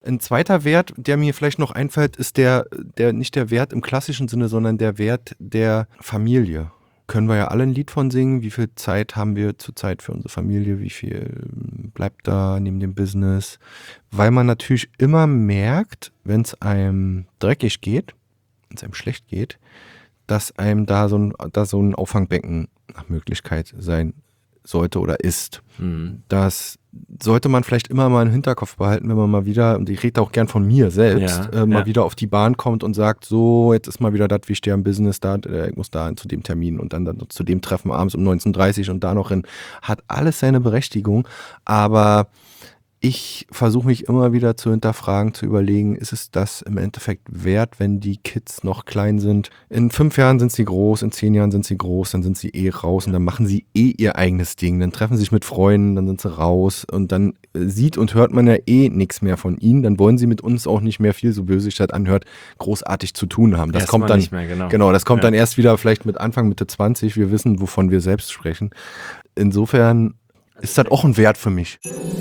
Ein zweiter Wert, der mir vielleicht noch einfällt, ist der nicht der Wert im klassischen Sinne, sondern der Wert der Familie. Können wir ja alle ein Lied von singen. Wie viel Zeit haben wir zurzeit für unsere Familie? Wie viel bleibt da neben dem Business? Weil man natürlich immer merkt, wenn es einem dreckig geht, wenn es einem schlecht geht, dass einem da so ein Auffangbecken nach Möglichkeit sein sollte oder ist. Das sollte man vielleicht immer mal im Hinterkopf behalten, wenn man mal wieder, und ich rede auch gern von mir selbst, mal wieder auf die Bahn kommt und sagt, so, jetzt ist mal wieder das Wichtige am Business, ich muss da zu dem Termin und dann zu dem Treffen abends um 19:30 und da noch hin. Hat alles seine Berechtigung, aber ich versuche mich immer wieder zu hinterfragen, zu überlegen, ist es das im Endeffekt wert, wenn die Kids noch klein sind? In 5 Jahren sind sie groß, in 10 Jahren sind sie groß, dann sind sie raus und dann machen sie ihr eigenes Ding. Dann treffen sie sich mit Freunden, dann sind sie raus und dann sieht und hört man ja nichts mehr von ihnen. Dann wollen sie mit uns auch nicht mehr, viel so böse sich das anhört, großartig zu tun haben. Das kommt dann nicht mehr, genau, das kommt dann erst wieder vielleicht mit Anfang, Mitte 20. Wir wissen, wovon wir selbst sprechen. Insofern ist das auch ein Wert für mich.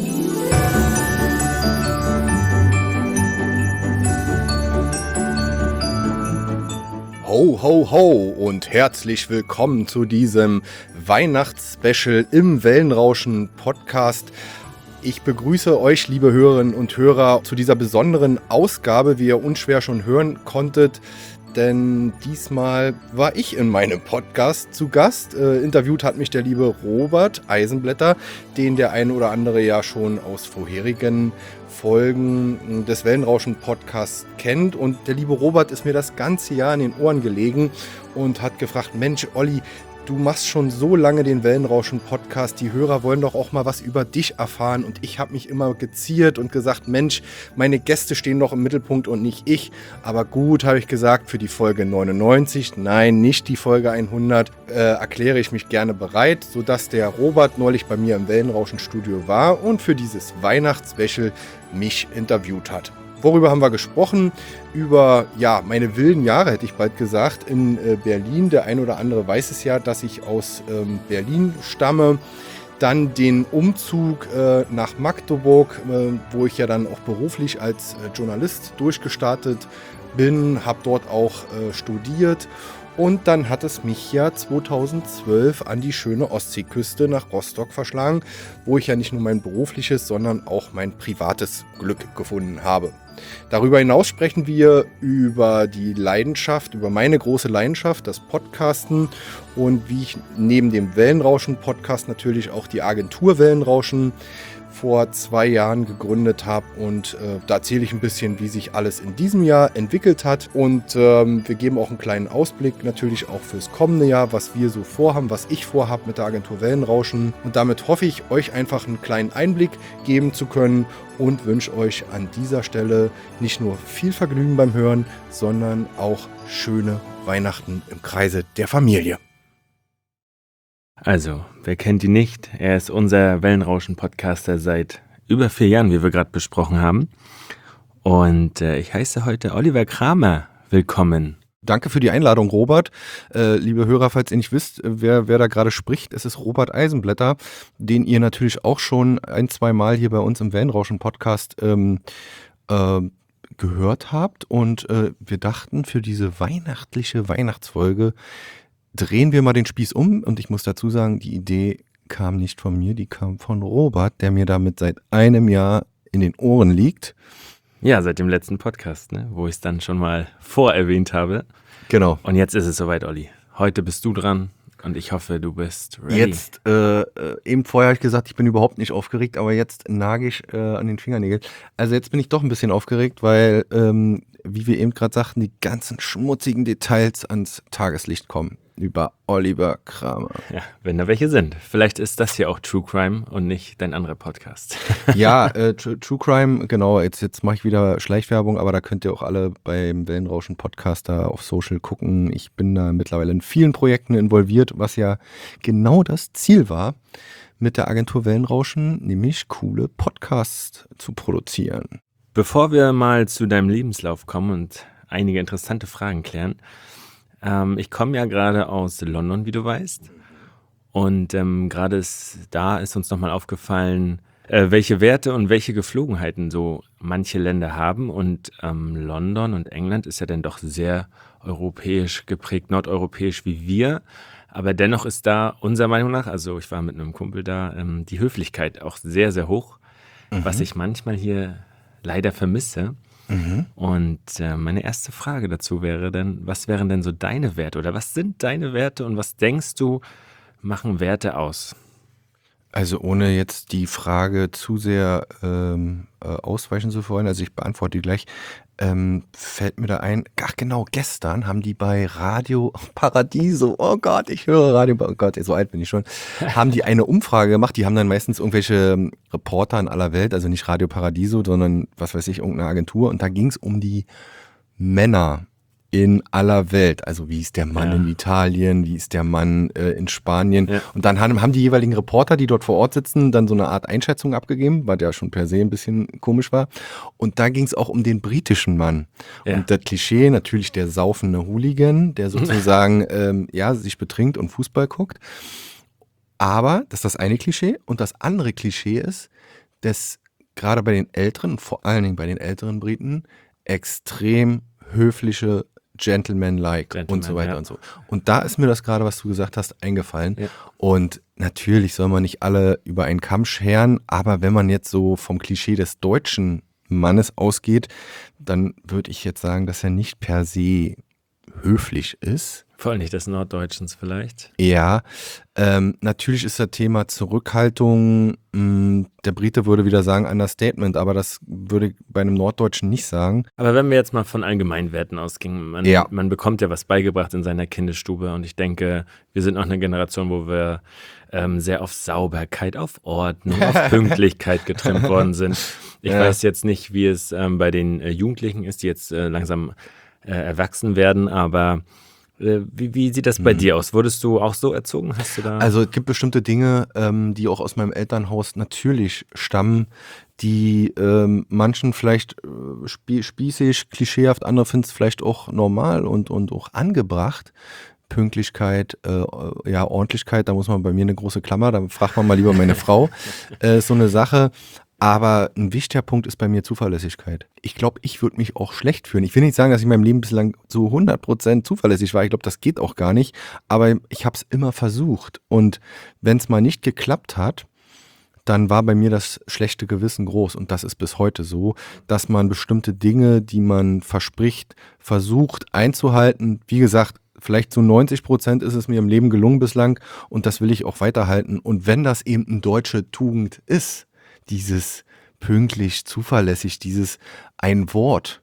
Ho, ho, ho und herzlich willkommen zu diesem Weihnachtsspecial im Wellenrauschen-Podcast. Ich begrüße euch, liebe Hörerinnen und Hörer, zu dieser besonderen Ausgabe, wie ihr unschwer schon hören konntet. Denn diesmal war ich in meinem Podcast zu Gast. Interviewt hat mich der liebe Robert Eisenblätter, den der ein oder andere ja schon aus vorherigen Folgen des Wellenrauschen-Podcasts kennt. Und der liebe Robert ist mir das ganze Jahr in den Ohren gelegen und hat gefragt, Mensch, Olli, du machst schon so lange den Wellenrauschen-Podcast, die Hörer wollen doch auch mal was über dich erfahren. Und ich habe mich immer geziert und gesagt, Mensch, meine Gäste stehen doch im Mittelpunkt und nicht ich. Aber gut, habe ich gesagt, für die Folge 99, nein, nicht die Folge 100, erkläre ich mich gerne bereit, sodass der Robert neulich bei mir im Wellenrauschen-Studio war und für dieses Weihnachtsspecial mich interviewt hat. Worüber haben wir gesprochen? Über meine wilden Jahre, hätte ich bald gesagt, in Berlin. Der ein oder andere weiß es ja, dass ich aus Berlin stamme. Dann den Umzug nach Magdeburg, wo ich ja dann auch beruflich als Journalist durchgestartet bin, habe dort auch studiert. Und dann hat es mich ja 2012 an die schöne Ostseeküste nach Rostock verschlagen, wo ich ja nicht nur mein berufliches, sondern auch mein privates Glück gefunden habe. Darüber hinaus sprechen wir über die Leidenschaft, über meine große Leidenschaft, das Podcasten und wie ich neben dem Wellenrauschen-Podcast natürlich auch die Agentur Wellenrauschen vor 2 Jahren gegründet habe und da erzähle ich ein bisschen, wie sich alles in diesem Jahr entwickelt hat und wir geben auch einen kleinen Ausblick natürlich auch fürs kommende Jahr, was wir so vorhaben, was ich vorhabe mit der Agentur Wellenrauschen und damit hoffe ich, euch einfach einen kleinen Einblick geben zu können und wünsche euch an dieser Stelle nicht nur viel Vergnügen beim Hören, sondern auch schöne Weihnachten im Kreise der Familie. Also, wer kennt ihn nicht? Er ist unser Wellenrauschen-Podcaster seit über 4 Jahren, wie wir gerade besprochen haben. Und ich heiße heute Oliver Kramer willkommen. Danke für die Einladung, Robert. Liebe Hörer, falls ihr nicht wisst, wer da gerade spricht, es ist Robert Eisenblätter, den ihr natürlich auch schon 1-2 Mal hier bei uns im Wellenrauschen-Podcast gehört habt. Und wir dachten, für diese Weihnachtsfolge drehen wir mal den Spieß um. Und ich muss dazu sagen, die Idee kam nicht von mir, die kam von Robert, der mir damit seit einem Jahr in den Ohren liegt. Ja, seit dem letzten Podcast, ne, wo ich es dann schon mal vorerwähnt habe. Genau. Und jetzt ist es soweit, Olli. Heute bist du dran und ich hoffe, du bist ready. Jetzt, eben vorher habe ich gesagt, ich bin überhaupt nicht aufgeregt, aber jetzt nage ich an den Fingernägeln. Also jetzt bin ich doch ein bisschen aufgeregt, weil, wie wir eben gerade sagten, die ganzen schmutzigen Details ans Tageslicht kommen. Über Oliver Kramer. Ja, wenn da welche sind. Vielleicht ist das hier auch True Crime und nicht dein anderer Podcast. Ja, True Crime, genau. Jetzt mache ich wieder Schleichwerbung, aber da könnt ihr auch alle beim Wellenrauschen Podcaster auf Social gucken. Ich bin da mittlerweile in vielen Projekten involviert, was ja genau das Ziel war mit der Agentur Wellenrauschen, nämlich coole Podcasts zu produzieren. Bevor wir mal zu deinem Lebenslauf kommen und einige interessante Fragen klären, ich komme ja gerade aus London, wie du weißt. Und gerade ist uns nochmal aufgefallen, welche Werte und welche Geflogenheiten so manche Länder haben. Und London und England ist ja dann doch sehr europäisch geprägt, nordeuropäisch wie wir. Aber dennoch ist da unserer Meinung nach, also ich war mit einem Kumpel da, die Höflichkeit auch sehr, sehr hoch, was ich manchmal hier leider vermisse. Und meine erste Frage dazu wäre dann, was wären denn so deine Werte oder was sind deine Werte und was denkst du, machen Werte aus? Also ohne jetzt die Frage zu sehr ausweichen zu wollen, also ich beantworte die gleich, fällt mir da ein, ach genau, gestern haben die bei Radio Paradiso, oh Gott, ich höre Radio, oh Gott, so alt bin ich schon, haben die eine Umfrage gemacht, die haben dann meistens irgendwelche Reporter in aller Welt, also nicht Radio Paradiso, sondern was weiß ich, irgendeine Agentur, und da ging es um die Männer in aller Welt. Also wie ist der Mann in Italien, wie ist der Mann in Spanien. Ja. Und dann haben die jeweiligen Reporter, die dort vor Ort sitzen, dann so eine Art Einschätzung abgegeben, weil der schon per se ein bisschen komisch war. Und da ging es auch um den britischen Mann. Ja. Und das Klischee, natürlich der saufende Hooligan, der sozusagen sich betrinkt und Fußball guckt. Aber das ist das eine Klischee. Und das andere Klischee ist, dass gerade bei den Älteren, vor allen Dingen bei den älteren Briten, extrem höfliche Gentleman-like und so weiter und so. Und da ist mir das gerade, was du gesagt hast, eingefallen. Ja. Und natürlich soll man nicht alle über einen Kamm scheren, aber wenn man jetzt so vom Klischee des deutschen Mannes ausgeht, dann würde ich jetzt sagen, dass er nicht per se höflich ist. Vor allem nicht des Norddeutschens vielleicht. Ja, natürlich ist das Thema Zurückhaltung, der Brite würde wieder sagen Understatement, aber das würde ich bei einem Norddeutschen nicht sagen. Aber wenn wir jetzt mal von Allgemeinwerten ausgehen, man bekommt ja was beigebracht in seiner Kindesstube und ich denke, wir sind noch eine Generation, wo wir sehr auf Sauberkeit, auf Ordnung, auf Pünktlichkeit getrimmt worden sind. Ich weiß jetzt nicht, wie es bei den Jugendlichen ist, die jetzt langsam erwachsen werden, aber wie sieht das bei dir aus? Wurdest du auch so erzogen? Hast du da? Also es gibt bestimmte Dinge, die auch aus meinem Elternhaus natürlich stammen, die manchen vielleicht spießig, klischeehaft, andere finden es vielleicht auch normal und auch angebracht. Pünktlichkeit, Ordentlichkeit, da muss man bei mir eine große Klammer, da fragt man mal lieber meine Frau, so eine Sache. Aber ein wichtiger Punkt ist bei mir Zuverlässigkeit. Ich glaube, ich würde mich auch schlecht fühlen. Ich will nicht sagen, dass ich in meinem Leben bislang zu 100% zuverlässig war. Ich glaube, das geht auch gar nicht. Aber ich habe es immer versucht. Und wenn es mal nicht geklappt hat, dann war bei mir das schlechte Gewissen groß. Und das ist bis heute so, dass man bestimmte Dinge, die man verspricht, versucht einzuhalten. Wie gesagt, vielleicht zu 90% ist es mir im Leben gelungen bislang. Und das will ich auch weiterhalten. Und wenn das eben eine deutsche Tugend ist, dieses pünktlich, zuverlässig, dieses ein Wort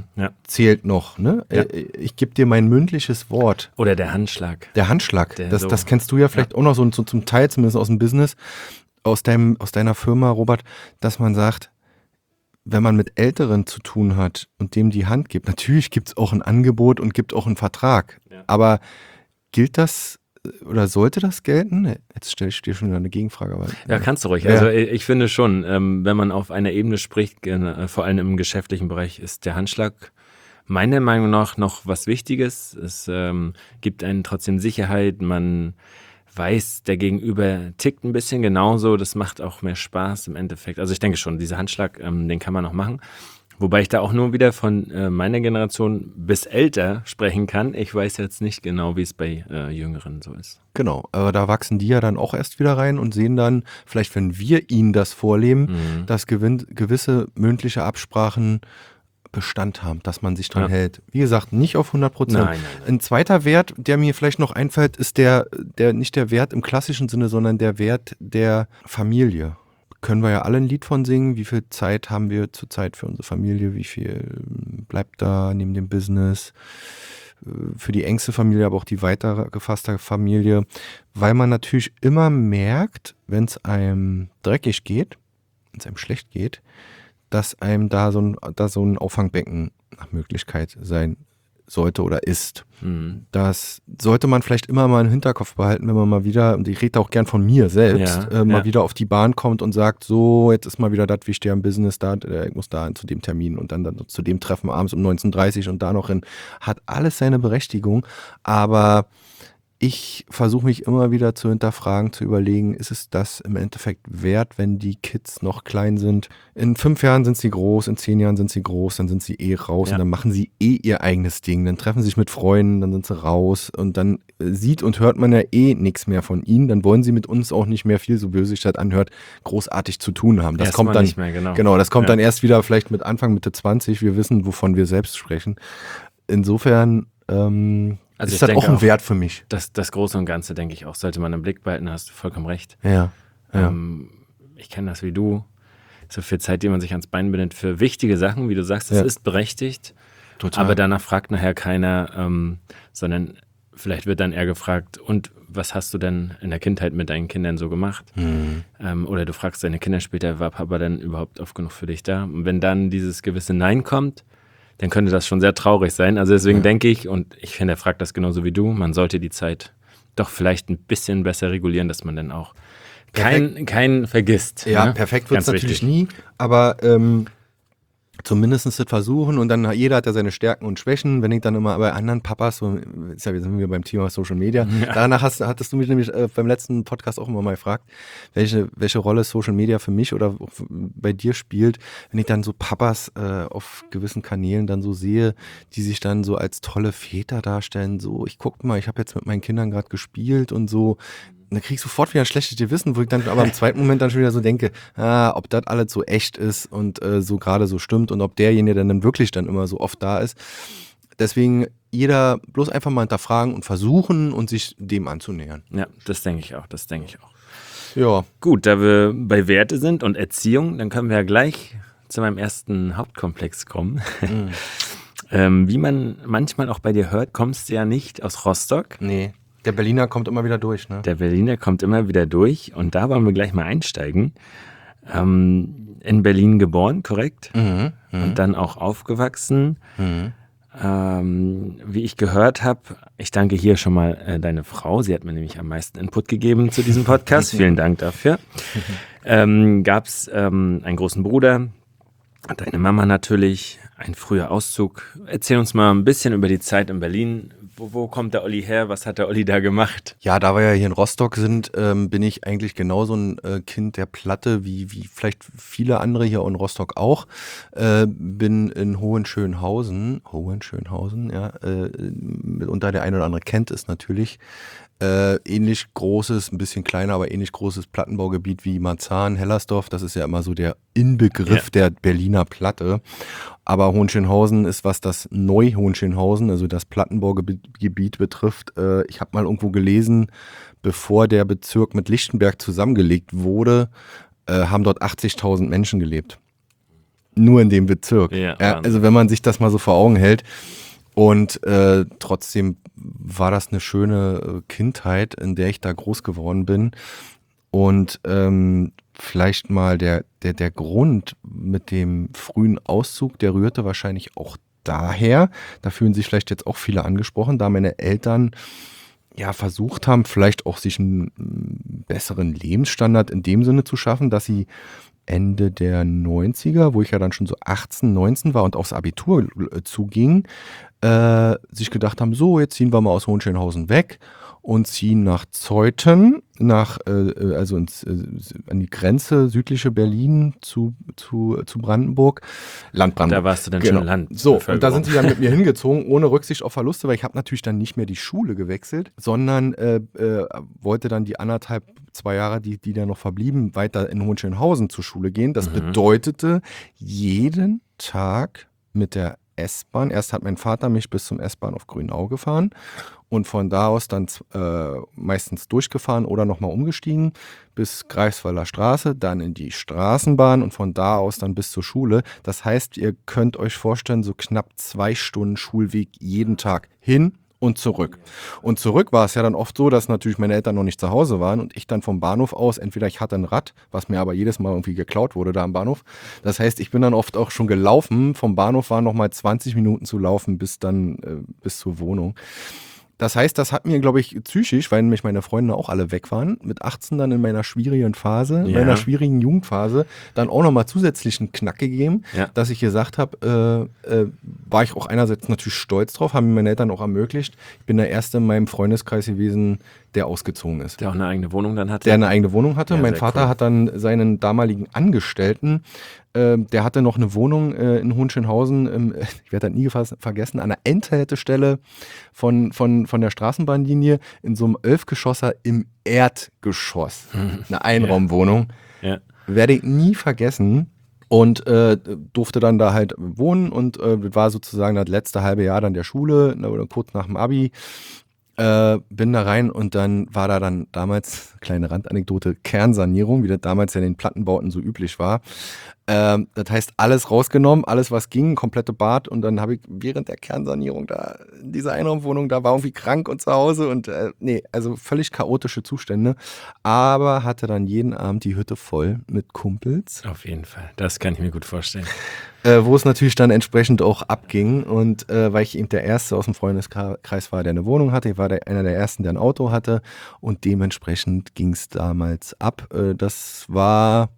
zählt noch. Ne? Ja. Ich gebe dir mein mündliches Wort. Oder der Handschlag. Der Handschlag, das kennst du ja vielleicht auch noch so zum Teil, zumindest aus dem Business, aus deiner Firma, Robert, dass man sagt, wenn man mit Älteren zu tun hat und dem die Hand gibt, natürlich gibt es auch ein Angebot und gibt auch einen Vertrag, aber gilt das oder sollte das gelten? Jetzt stelle ich dir schon wieder eine Gegenfrage. Aber, ja, kannst du ruhig. Ja. Also ich finde schon, wenn man auf einer Ebene spricht, vor allem im geschäftlichen Bereich, ist der Handschlag meiner Meinung nach noch was Wichtiges. Es gibt einen trotzdem Sicherheit, man weiß, der Gegenüber tickt ein bisschen genauso, das macht auch mehr Spaß im Endeffekt. Also ich denke schon, dieser Handschlag, den kann man noch machen. Wobei ich da auch nur wieder von meiner Generation bis älter sprechen kann. Ich weiß jetzt nicht genau, wie es bei Jüngeren so ist. Genau, aber da wachsen die ja dann auch erst wieder rein und sehen dann, vielleicht wenn wir ihnen das vorleben, dass gewisse mündliche Absprachen Bestand haben, dass man sich dran hält. Wie gesagt, nicht auf 100%. Nein. Ein zweiter Wert, der mir vielleicht noch einfällt, ist der nicht der Wert im klassischen Sinne, sondern der Wert der Familie. Können wir ja alle ein Lied von singen, wie viel Zeit haben wir zurzeit für unsere Familie, wie viel bleibt da neben dem Business, für die engste Familie, aber auch die weiter gefasste Familie, weil man natürlich immer merkt, wenn es einem dreckig geht, wenn es einem schlecht geht, dass einem da so ein Auffangbecken nach Möglichkeit sein sollte oder ist. Das sollte man vielleicht immer mal im Hinterkopf behalten, wenn man mal wieder, und ich rede auch gern von mir selbst, mal wieder auf die Bahn kommt und sagt, so, jetzt ist mal wieder das Wichtige am Business, ich muss da zu dem Termin und dann zu dem Treffen abends um 19:30 und da noch hin. Hat alles seine Berechtigung, aber ich versuche mich immer wieder zu hinterfragen, zu überlegen, ist es das im Endeffekt wert, wenn die Kids noch klein sind? In 5 Jahren sind sie groß, in 10 Jahren sind sie groß, dann sind sie raus und dann machen sie ihr eigenes Ding. Dann treffen sie sich mit Freunden, dann sind sie raus und dann sieht und hört man ja nichts mehr von ihnen. Dann wollen sie mit uns auch nicht mehr viel, so böse sich das anhört, großartig zu tun haben. Das kommt dann nicht mehr, genau. Das kommt dann erst wieder vielleicht mit Anfang, Mitte 20. Wir wissen, wovon wir selbst sprechen. Insofern also ist das auch ein Wert für mich. Das Große und Ganze, denke ich auch, sollte man im Blick behalten, hast du vollkommen recht. Ja. Ich kenne das wie du. So viel Zeit, die man sich ans Bein bindet für wichtige Sachen, wie du sagst, das ist berechtigt. Total. Aber danach fragt nachher keiner, sondern vielleicht wird dann eher gefragt, und was hast du denn in der Kindheit mit deinen Kindern so gemacht? Oder du fragst deine Kinder später, war Papa denn überhaupt oft genug für dich da? Und wenn dann dieses gewisse Nein kommt, dann könnte das schon sehr traurig sein. Also deswegen denke ich, und ich finde, er fragt das genauso wie du, man sollte die Zeit doch vielleicht ein bisschen besser regulieren, dass man dann auch keinen vergisst. Ja, ne? Perfekt wird es natürlich nie, aber zumindest das versuchen und dann jeder hat ja seine Stärken und Schwächen. Wenn ich dann immer bei anderen Papas, so, jetzt sind wir beim Thema Social Media, danach hattest du mich nämlich beim letzten Podcast auch immer mal gefragt, welche Rolle Social Media für mich oder bei dir spielt, wenn ich dann so Papas auf gewissen Kanälen dann so sehe, die sich dann so als tolle Väter darstellen, so ich guck mal, ich habe jetzt mit meinen Kindern gerade gespielt und so. Und dann krieg ich sofort wieder ein schlechtes Gewissen, wo ich dann aber im zweiten Moment dann schon wieder so denke, ob das alles so echt ist und so gerade so stimmt und ob derjenige dann wirklich dann immer so oft da ist. Deswegen jeder bloß einfach mal hinterfragen und versuchen und sich dem anzunähern. Ja, das denke ich auch. Ja. Gut, da wir bei Werte sind und Erziehung, dann können wir ja gleich zu meinem ersten Hauptkomplex kommen. Wie man manchmal auch bei dir hört, kommst du ja nicht aus Rostock. Nee. Der Berliner kommt immer wieder durch, ne? Der Berliner kommt immer wieder durch und da wollen wir gleich mal einsteigen. In Berlin geboren, korrekt? Und dann auch aufgewachsen. Wie ich gehört habe, ich danke hier schon mal deine Frau, sie hat mir nämlich am meisten Input gegeben zu diesem Podcast, vielen Dank dafür. Gab es einen großen Bruder, deine Mama natürlich, ein früher Auszug. Erzähl uns mal ein bisschen über die Zeit in Berlin. Wo kommt der Olli her? Was hat der Olli da gemacht? Ja, da wir ja hier in Rostock sind, bin ich eigentlich genauso ein Kind der Platte wie vielleicht viele andere hier in Rostock auch. Bin in Hohenschönhausen, ja, mitunter der eine oder andere kennt es natürlich. Ähnlich großes, ein bisschen kleiner, aber ähnlich großes Plattenbaugebiet wie Marzahn, Hellersdorf. Das ist ja immer so der Inbegriff der Berliner Platte. Aber Hohenschönhausen ist, was das Neu-Hohenschönhausen, also das Plattenbaugebiet betrifft. Ich habe mal irgendwo gelesen, bevor der Bezirk mit Lichtenberg zusammengelegt wurde, haben dort 80.000 Menschen gelebt. Nur in dem Bezirk. Ja, also wenn man sich das mal so vor Augen hält. Und trotzdem war das eine schöne Kindheit, in der ich da groß geworden bin. Und vielleicht mal der Grund mit dem frühen Auszug, der rührte wahrscheinlich auch daher, da fühlen sich vielleicht jetzt auch viele angesprochen, da meine Eltern ja versucht haben, vielleicht auch sich einen besseren Lebensstandard in dem Sinne zu schaffen, dass sie Ende der 90er, wo ich ja dann schon so 18, 19 war und aufs Abitur zuging, sich gedacht haben, so, jetzt ziehen wir mal aus Hohenschönhausen weg und ziehen nach Zeuthen, also an die Grenze südliche Berlin zu Brandenburg. Land Brandenburg. Da warst du dann schon Land. So, und da sind sie dann mit mir hingezogen, ohne Rücksicht auf Verluste, weil ich habe natürlich dann nicht mehr die Schule gewechselt, sondern wollte dann die 2 Jahre, die da noch verblieben, weiter in Hohenschönhausen zur Schule gehen. Das bedeutete jeden Tag mit der S-Bahn. Erst hat mein Vater mich bis zum S-Bahnhof Grünau gefahren und von da aus dann meistens durchgefahren oder nochmal umgestiegen bis Greifswalder Straße, dann in die Straßenbahn und von da aus dann bis zur Schule. Das heißt, ihr könnt euch vorstellen, so knapp 2 Stunden Schulweg jeden Tag hin und zurück. Und zurück war es ja dann oft so, dass natürlich meine Eltern noch nicht zu Hause waren und ich dann vom Bahnhof aus, entweder ich hatte ein Rad, was mir aber jedes Mal irgendwie geklaut wurde da am Bahnhof. Das heißt, ich bin dann oft auch schon gelaufen. Vom Bahnhof waren nochmal 20 Minuten zu laufen bis zur Wohnung. Das heißt, das hat mir, glaube ich, psychisch, weil nämlich meine Freunde auch alle weg waren, mit 18 dann in meiner schwierigen Phase, in meiner schwierigen Jugendphase, dann auch nochmal zusätzlichen Knack gegeben, dass ich gesagt habe, war ich auch einerseits natürlich stolz drauf, haben mir meine Eltern auch ermöglicht. Ich bin der Erste in meinem Freundeskreis gewesen, der ausgezogen ist. Der auch eine eigene Wohnung dann hatte? Der eine eigene Wohnung hatte. Ja, mein Vater hat dann seinen damaligen Angestellten, der hatte noch eine Wohnung in Hohenschönhausen, ich werde das nie vergessen, an der Endhaltestelle von der Straßenbahnlinie in so einem 11-Geschosser im Erdgeschoss. Eine Einraumwohnung. Ja. Werde ich nie vergessen. Und durfte dann da halt wohnen und war sozusagen das letzte halbe Jahr dann der Schule, oder kurz nach dem Abi. Bin da rein und dann war da dann damals, kleine Randanekdote, Kernsanierung, wie das damals ja in den Plattenbauten so üblich war. Das heißt, alles rausgenommen, alles was ging, komplette Bad und dann habe ich während der Kernsanierung da in dieser Einraumwohnung, da war irgendwie krank und zu Hause und also völlig chaotische Zustände, aber hatte dann jeden Abend die Hütte voll mit Kumpels. Auf jeden Fall, das kann ich mir gut vorstellen. Wo es natürlich dann entsprechend auch abging und weil ich eben der Erste aus dem Freundeskreis war, der eine Wohnung hatte, ich war einer der Ersten, der ein Auto hatte und dementsprechend ging es damals ab. Das war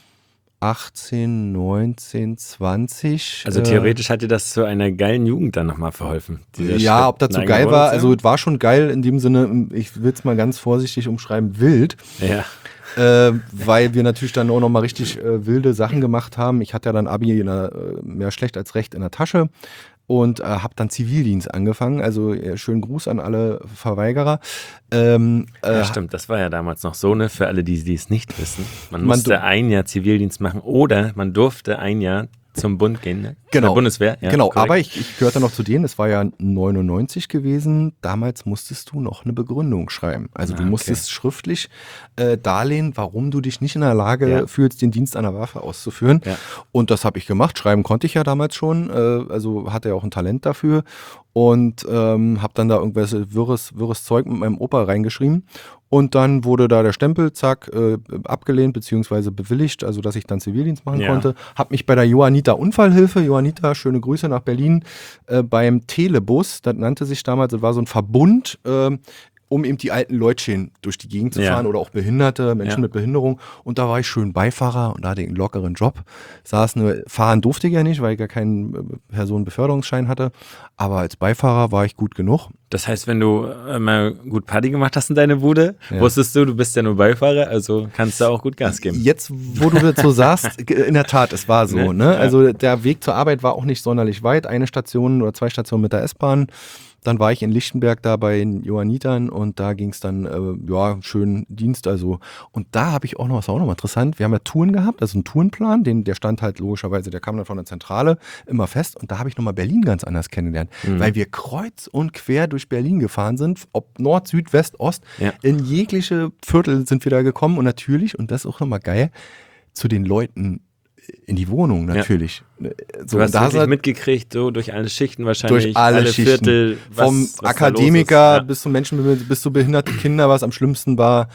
18, 19, 20. Also theoretisch hat dir das zu einer geilen Jugend dann nochmal verholfen. Ja, ob das so geil war, also es war schon geil in dem Sinne, ich will es mal ganz vorsichtig umschreiben, wild. Ja. Weil wir natürlich dann auch nochmal richtig wilde Sachen gemacht haben. Ich hatte ja dann Abi mehr schlecht als recht in der Tasche und habe dann Zivildienst angefangen. Also schönen Gruß an alle Verweigerer. Ja, stimmt, das war ja damals noch so, ne, für alle, die es nicht wissen. Man musste ein Jahr Zivildienst machen oder man durfte ein Jahr zum Bund gehen, ne? Genau. Zur Bundeswehr. Ja, genau, korrekt. aber ich gehörte noch zu denen, es war ja 99 gewesen, damals musstest du noch eine Begründung schreiben. Also du musstest schriftlich darlegen, warum du dich nicht in der Lage fühlst, den Dienst an der Waffe auszuführen. Ja. Und das habe ich gemacht, schreiben konnte ich ja damals schon, also hatte ja auch ein Talent dafür und habe dann da irgendwelches wirres Zeug mit meinem Opa reingeschrieben. Und dann wurde da der Stempel, zack, abgelehnt bzw. bewilligt, also dass ich dann Zivildienst machen konnte. Habe mich bei der Johanniter Unfallhilfe, Johanniter, schöne Grüße nach Berlin, beim Telebus, das nannte sich damals, das war so ein Verbund, um eben die alten Leutchen durch die Gegend zu fahren oder auch Behinderte, Menschen mit Behinderung. Und da war ich schön Beifahrer und da hatte ich einen lockeren Job. Fahren durfte ich ja nicht, weil ich ja keinen Personenbeförderungsschein hatte. Aber als Beifahrer war ich gut genug. Das heißt, wenn du mal gut Party gemacht hast in deine Bude, wusstest du bist ja nur Beifahrer, also kannst du auch gut Gas geben. Jetzt, wo du das so sagst, in der Tat, es war so. Ne? Also der Weg zur Arbeit war auch nicht sonderlich weit. 1 Station oder 2 Stationen mit der S-Bahn. Dann war ich in Lichtenberg da bei den Johannitern und da ging es dann, schön Dienst. Also. Und da habe ich auch noch, was war auch noch mal interessant, wir haben ja Touren gehabt, also einen Tourenplan, der stand halt logischerweise, der kam dann von der Zentrale immer fest. Und da habe ich nochmal Berlin ganz anders kennengelernt, weil wir kreuz und quer durch Berlin gefahren sind, ob Nord, Süd, West, Ost, in jegliche Viertel sind wir da gekommen und natürlich, und das ist auch nochmal geil, zu den Leuten in die Wohnung natürlich. Ja. So, du hast wirklich mitgekriegt, so durch alle Schichten wahrscheinlich. Durch alle Schichten. Viertel. Vom Akademiker bis zum Menschen, bis zu behinderte Kinder, was am schlimmsten war.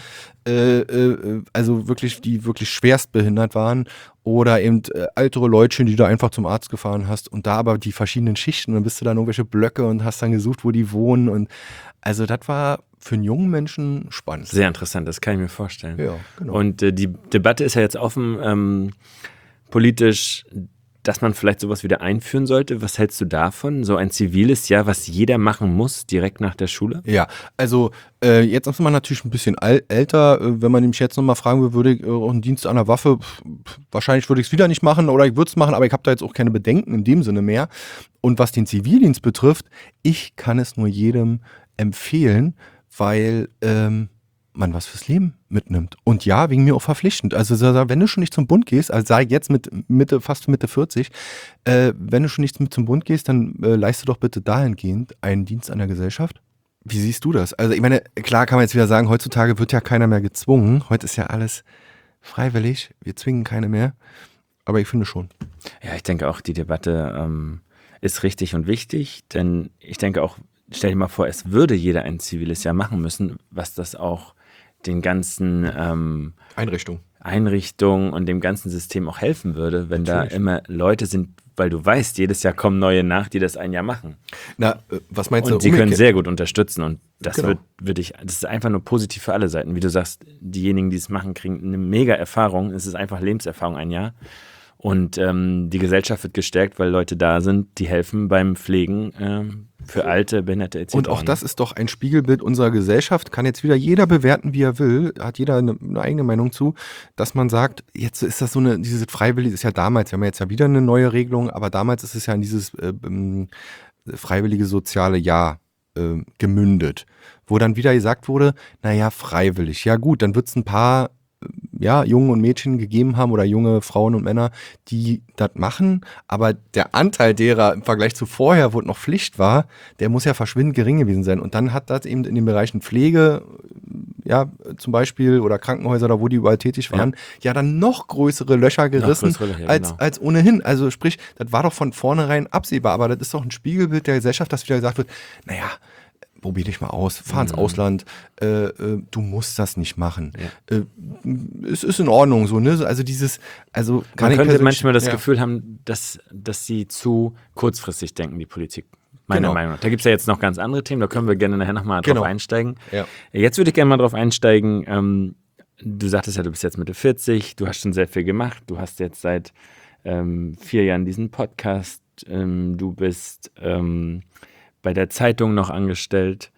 Also wirklich, die wirklich schwerst behindert waren. Oder eben ältere Leutchen, die du einfach zum Arzt gefahren hast. Und da aber die verschiedenen Schichten. Und dann bist du dann irgendwelche Blöcke und hast dann gesucht, wo die wohnen. Und also das war für einen jungen Menschen spannend. Sehr interessant, das kann ich mir vorstellen. Ja, genau. Und die Debatte ist ja jetzt offen, politisch, dass man vielleicht sowas wieder einführen sollte. Was hältst du davon? So ein ziviles Jahr, was jeder machen muss, direkt nach der Schule? Ja, also jetzt ist man natürlich ein bisschen älter. Wenn man mich jetzt nochmal fragen würde, würde ich auch einen Dienst an der Waffe, wahrscheinlich würde ich es wieder nicht machen oder ich würde es machen, aber ich habe da jetzt auch keine Bedenken in dem Sinne mehr. Und was den Zivildienst betrifft, ich kann es nur jedem empfehlen, weil man was fürs Leben mitnimmt. Und ja, wegen mir auch verpflichtend. Also wenn du schon nicht zum Bund gehst, also sei jetzt fast Mitte 40, wenn du schon nicht zum Bund gehst, dann leiste doch bitte dahingehend einen Dienst an der Gesellschaft. Wie siehst du das? Also ich meine, klar kann man jetzt wieder sagen, heutzutage wird ja keiner mehr gezwungen. Heute ist ja alles freiwillig. Wir zwingen keine mehr. Aber ich finde schon. Ja, ich denke auch, die Debatte ist richtig und wichtig, denn ich denke auch, stell dir mal vor, es würde jeder ein ziviles Jahr machen müssen, was das auch den ganzen Einrichtungen und dem ganzen System auch helfen würde, wenn natürlich da immer Leute sind, weil du weißt, jedes Jahr kommen neue nach, die das ein Jahr machen. Na, was meinst du? Und die können sehr gut unterstützen und das Genau. das ist einfach nur positiv für alle Seiten. Wie du sagst, diejenigen, die es machen, kriegen eine mega Erfahrung. Es ist einfach Lebenserfahrung ein Jahr. Und die Gesellschaft wird gestärkt, weil Leute da sind, die helfen beim Pflegen für Alte, Behinderte etc. Und auch das ist doch ein Spiegelbild unserer Gesellschaft. Kann jetzt wieder jeder bewerten, wie er will. Hat jeder eine eigene Meinung zu, dass man sagt, jetzt ist das so diese freiwillige, ist ja damals, wir haben ja jetzt ja wieder eine neue Regelung, aber damals ist es ja in dieses freiwillige soziale Jahr gemündet, wo dann wieder gesagt wurde, naja, freiwillig. Ja gut, dann wird es ein paar Jungen und Mädchen gegeben haben oder junge Frauen und Männer, die das machen, aber der Anteil derer im Vergleich zu vorher, wo es noch Pflicht war, der muss ja verschwindend gering gewesen sein. Und dann hat das eben in den Bereichen Pflege, zum Beispiel, oder Krankenhäuser, oder wo die überall tätig waren, dann noch größere Löcher gerissen als ohnehin. Also sprich, das war doch von vornherein absehbar, aber das ist doch ein Spiegelbild der Gesellschaft, dass wieder gesagt wird, naja, probier dich mal aus, fahr ins Ausland, du musst das nicht machen. Ja. Es ist in Ordnung so, ne? Also man könnte manchmal das Gefühl haben, dass sie zu kurzfristig denken, die Politik. Meiner Meinung nach. Da gibt es ja jetzt noch ganz andere Themen, da können wir gerne nachher nochmal drauf einsteigen. Ja. Jetzt würde ich gerne mal drauf einsteigen. Du sagtest ja, du bist jetzt Mitte 40, du hast schon sehr viel gemacht, du hast jetzt seit 4 Jahren diesen Podcast, du bist bei der Zeitung noch angestellt.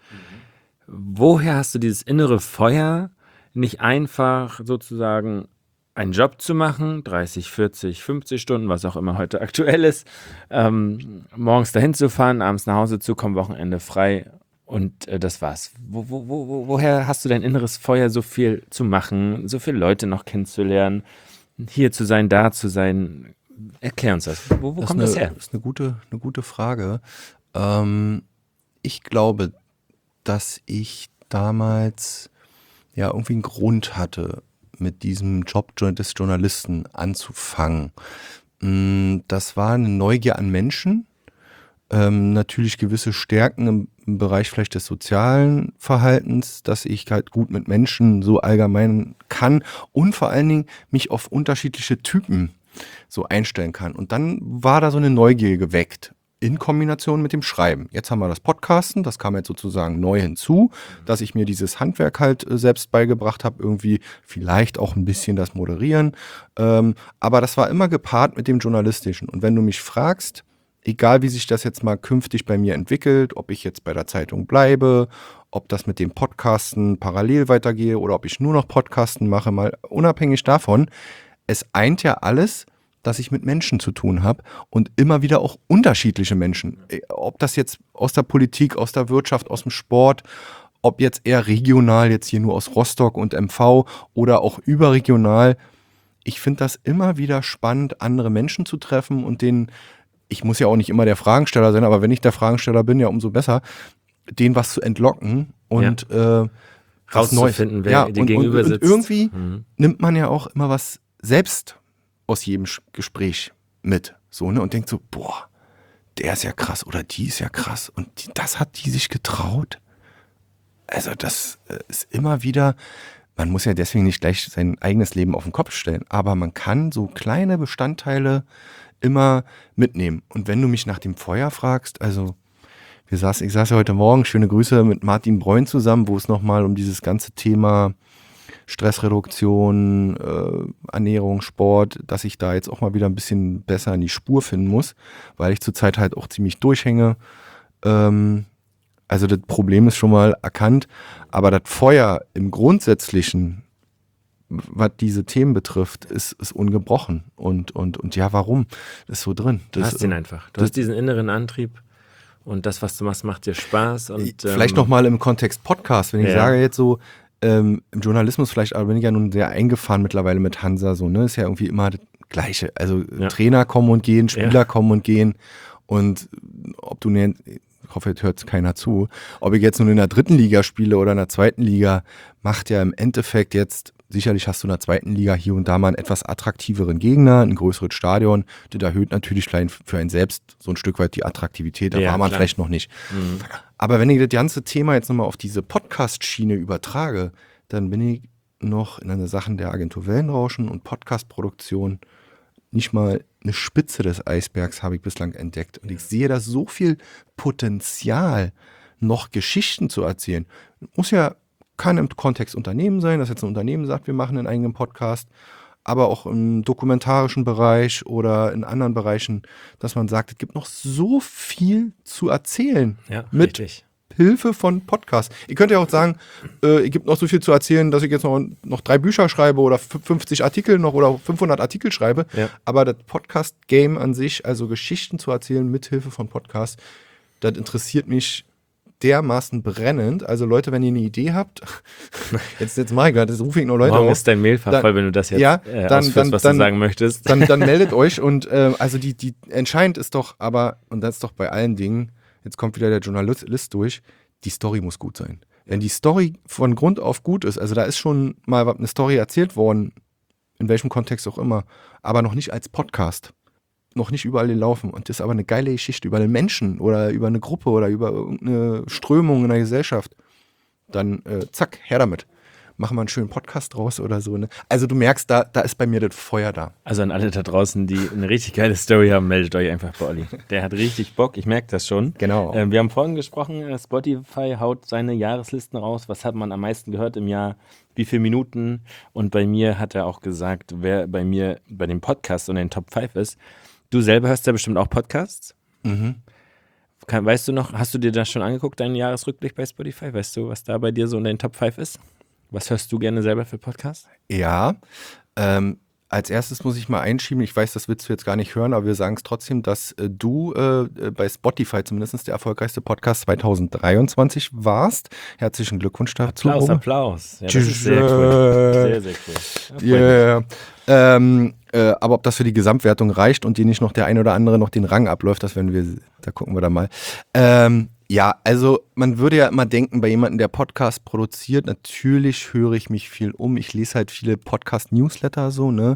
Woher hast du dieses innere Feuer, nicht einfach sozusagen einen Job zu machen, 30, 40, 50 Stunden, was auch immer heute aktuell ist, morgens dahin zu fahren, abends nach Hause zu kommen, Wochenende frei und das war's. Woher hast du dein inneres Feuer, so viel zu machen, so viele Leute noch kennenzulernen, hier zu sein, da zu sein? Erklär uns das. Wo kommt das her? Das ist eine gute Frage. Ich glaube, dass ich damals irgendwie einen Grund hatte, mit diesem Job des Journalisten anzufangen. Das war eine Neugier an Menschen, natürlich gewisse Stärken im Bereich vielleicht des sozialen Verhaltens, dass ich halt gut mit Menschen so allgemein kann und vor allen Dingen mich auf unterschiedliche Typen so einstellen kann. Und dann war da so eine Neugier geweckt. In Kombination mit dem Schreiben. Jetzt haben wir das Podcasten, das kam jetzt sozusagen neu hinzu, dass ich mir dieses Handwerk halt selbst beigebracht habe, irgendwie vielleicht auch ein bisschen das Moderieren. Aber das war immer gepaart mit dem Journalistischen. Und wenn du mich fragst, egal wie sich das jetzt mal künftig bei mir entwickelt, ob ich jetzt bei der Zeitung bleibe, ob das mit dem Podcasten parallel weitergehe oder ob ich nur noch Podcasten mache, mal unabhängig davon, es eint ja alles, dass ich mit Menschen zu tun habe und immer wieder auch unterschiedliche Menschen. Ob das jetzt aus der Politik, aus der Wirtschaft, aus dem Sport, ob jetzt eher regional, jetzt hier nur aus Rostock und MV oder auch überregional. Ich finde das immer wieder spannend, andere Menschen zu treffen und denen, ich muss ja auch nicht immer der Fragensteller sein, aber wenn ich der Fragensteller bin, ja umso besser, denen was zu entlocken und rauszufinden, wer dir gegenüber sitzt. Und irgendwie nimmt man ja auch immer was selbst aus jedem Gespräch mit, so, ne, und denkt so, boah, der ist ja krass oder die ist ja krass und das hat die sich getraut. Also das ist immer wieder, man muss ja deswegen nicht gleich sein eigenes Leben auf den Kopf stellen, aber man kann so kleine Bestandteile immer mitnehmen. Und wenn du mich nach dem Feuer fragst, also ich saß ja heute Morgen, schöne Grüße, mit Martin Breun zusammen, wo es nochmal um dieses ganze Thema Stressreduktion, Ernährung, Sport, dass ich da jetzt auch mal wieder ein bisschen besser in die Spur finden muss, weil ich zurzeit halt auch ziemlich durchhänge. Also das Problem ist schon mal erkannt, aber das Feuer im Grundsätzlichen, was diese Themen betrifft, ist ungebrochen. Und ja, warum? Das ist so drin. Du hast ihn einfach. Du hast diesen inneren Antrieb und das, was du machst, macht dir Spaß. Und vielleicht nochmal im Kontext Podcast, wenn ich sage jetzt so, im Journalismus vielleicht, aber bin ich ja nun sehr eingefahren mittlerweile mit Hansa, so, ne, ist ja irgendwie immer das Gleiche. Also Trainer kommen und gehen, Spieler kommen und gehen und ob du, ich hoffe, jetzt hört keiner zu, ob ich jetzt nun in der 3. Liga spiele oder in der 2. Liga, macht ja im Endeffekt jetzt, sicherlich hast du in der 2. Liga hier und da mal einen etwas attraktiveren Gegner, ein größeres Stadion, das erhöht natürlich für einen selbst so ein Stück weit die Attraktivität, da war man vielleicht noch nicht. Aber wenn ich das ganze Thema jetzt nochmal auf diese Podcast-Schiene übertrage, dann bin ich noch in den Sachen der Agentur Wellenrauschen und Podcast-Produktion nicht mal eine Spitze des Eisbergs habe ich bislang entdeckt. Und ich sehe da so viel Potenzial, noch Geschichten zu erzählen. Kann im Kontext Unternehmen sein, dass jetzt ein Unternehmen sagt, wir machen einen eigenen Podcast, aber auch im dokumentarischen Bereich oder in anderen Bereichen, dass man sagt, es gibt noch so viel zu erzählen mit Hilfe von Podcasts. Ihr könnt ja auch sagen, es gibt noch so viel zu erzählen, dass ich jetzt noch 3 Bücher schreibe oder 50 Artikel noch oder 500 Artikel schreibe, aber das Podcast-Game an sich, also Geschichten zu erzählen mit Hilfe von Podcasts, das interessiert mich dermaßen brennend. Also Leute, wenn ihr eine Idee habt, jetzt mach ich gerade, jetzt rufe ich noch Leute Morgen auf. ist dein Mailfach voll, wenn du das jetzt ausführst, was du sagen möchtest. Dann meldet euch und also die entscheidend ist doch aber, und das ist doch bei allen Dingen, jetzt kommt wieder der Journalist durch, die Story muss gut sein. Wenn die Story von Grund auf gut ist, also da ist schon mal eine Story erzählt worden, in welchem Kontext auch immer, aber noch nicht als Podcast. Noch nicht überall laufen. Und das ist aber eine geile Geschichte über einen Menschen oder über eine Gruppe oder über irgendeine Strömung in der Gesellschaft. Dann zack, her damit. Machen wir einen schönen Podcast draus oder so. Ne? Also du merkst, da ist bei mir das Feuer da. Also an alle da draußen, die eine richtig geile Story haben, meldet euch einfach bei Olli. Der hat richtig Bock, ich merke das schon. Genau. Wir haben vorhin gesprochen, Spotify haut seine Jahreslisten raus. Was hat man am meisten gehört im Jahr? Wie viele Minuten? Und bei mir hat er auch gesagt, wer bei mir bei dem Podcast unter den Top 5 ist. Du selber hörst ja bestimmt auch Podcasts. Mhm. Weißt du noch, hast du dir das schon angeguckt, deinen Jahresrückblick bei Spotify? Weißt du, was da bei dir so in den Top 5 ist? Was hörst du gerne selber für Podcasts? Ja, als erstes muss ich mal einschieben, ich weiß, das willst du jetzt gar nicht hören, aber wir sagen es trotzdem, dass du bei Spotify zumindest der erfolgreichste Podcast 2023 warst. Herzlichen Glückwunsch dazu. Applaus. Ja, das ist sehr cool. Sehr, sehr cool. Ja, aber ob das für die Gesamtwertung reicht und dir nicht noch der ein oder andere noch den Rang abläuft, da gucken wir dann mal. Ja, also man würde ja immer denken, bei jemandem, der Podcast produziert, natürlich höre ich mich viel um. Ich lese halt viele Podcast-Newsletter so, ne?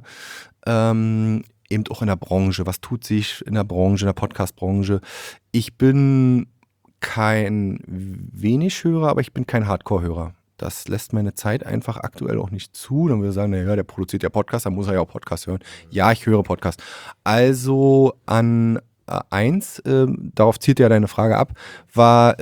Eben auch in der Branche. Was tut sich in der Branche, in der Podcast-Branche? Ich bin kein Wenig-Hörer, aber ich bin kein Hardcore-Hörer. Das lässt meine Zeit einfach aktuell auch nicht zu. Dann würde ich sagen, naja, der produziert ja Podcast, dann muss er ja auch Podcast hören. Ja, ich höre Podcast. Also an 1, darauf zielt ja deine Frage ab, war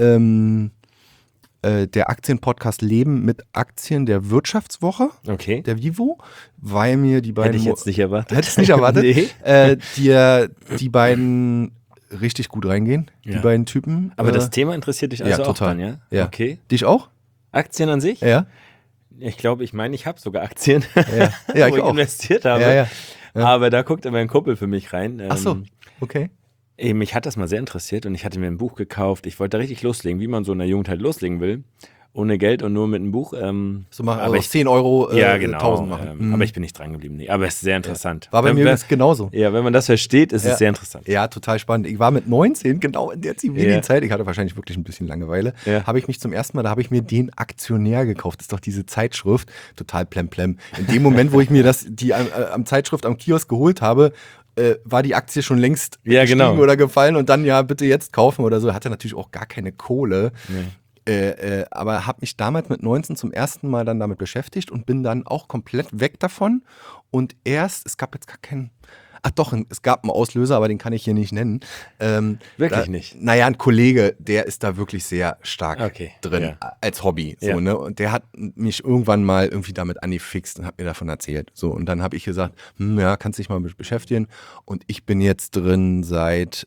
der Aktienpodcast Leben mit Aktien der Wirtschaftswoche, der Vivo, weil mir die beiden... Hätte ich jetzt nicht erwartet. Hättest du nicht erwartet? Nee. Die beiden richtig gut reingehen, die beiden Typen. Aber das Thema interessiert dich also ja, auch total. dann, ja? Okay. Dich auch? Aktien an sich? Ja. Ich glaube, ich habe sogar Aktien, ja, wo ich investiert habe. Ja. Aber da guckt immer ein Kumpel für mich rein. Ach so, okay. Mich hat das mal sehr interessiert und ich hatte mir ein Buch gekauft. Ich wollte da richtig loslegen, wie man so in der Jugend halt loslegen will. Ohne Geld und nur mit einem Buch. So machen aber 10 Euro ja, genau, 1000 machen. Aber ich bin nicht dran geblieben. Nee, aber es ist sehr interessant. War bei mir das genauso. Ja, wenn man das versteht, ist es sehr interessant. Ja, total spannend. Ich war mit 19, genau in der Zivilzeit, ich hatte wahrscheinlich wirklich ein bisschen Langeweile, habe ich mich zum ersten Mal, da habe ich mir den Aktionär gekauft. Das ist doch diese Zeitschrift, total plemplem. In dem Moment, wo ich mir die Zeitschrift am Kiosk geholt habe, war die Aktie schon längst gestiegen oder gefallen und dann bitte jetzt kaufen oder so. Hatte natürlich auch gar keine Kohle. Nee. Aber habe mich damals mit 19 zum ersten Mal dann damit beschäftigt und bin dann auch komplett weg davon. Und es gab jetzt gar keinen, es gab einen Auslöser, aber den kann ich hier nicht nennen. Wirklich nicht? Naja, ein Kollege, der ist da wirklich sehr stark drin, als Hobby. So, ne? Und der hat mich irgendwann mal irgendwie damit angefixt und hat mir davon erzählt. So, und dann habe ich gesagt, kannst dich mal beschäftigen. Und ich bin jetzt drin seit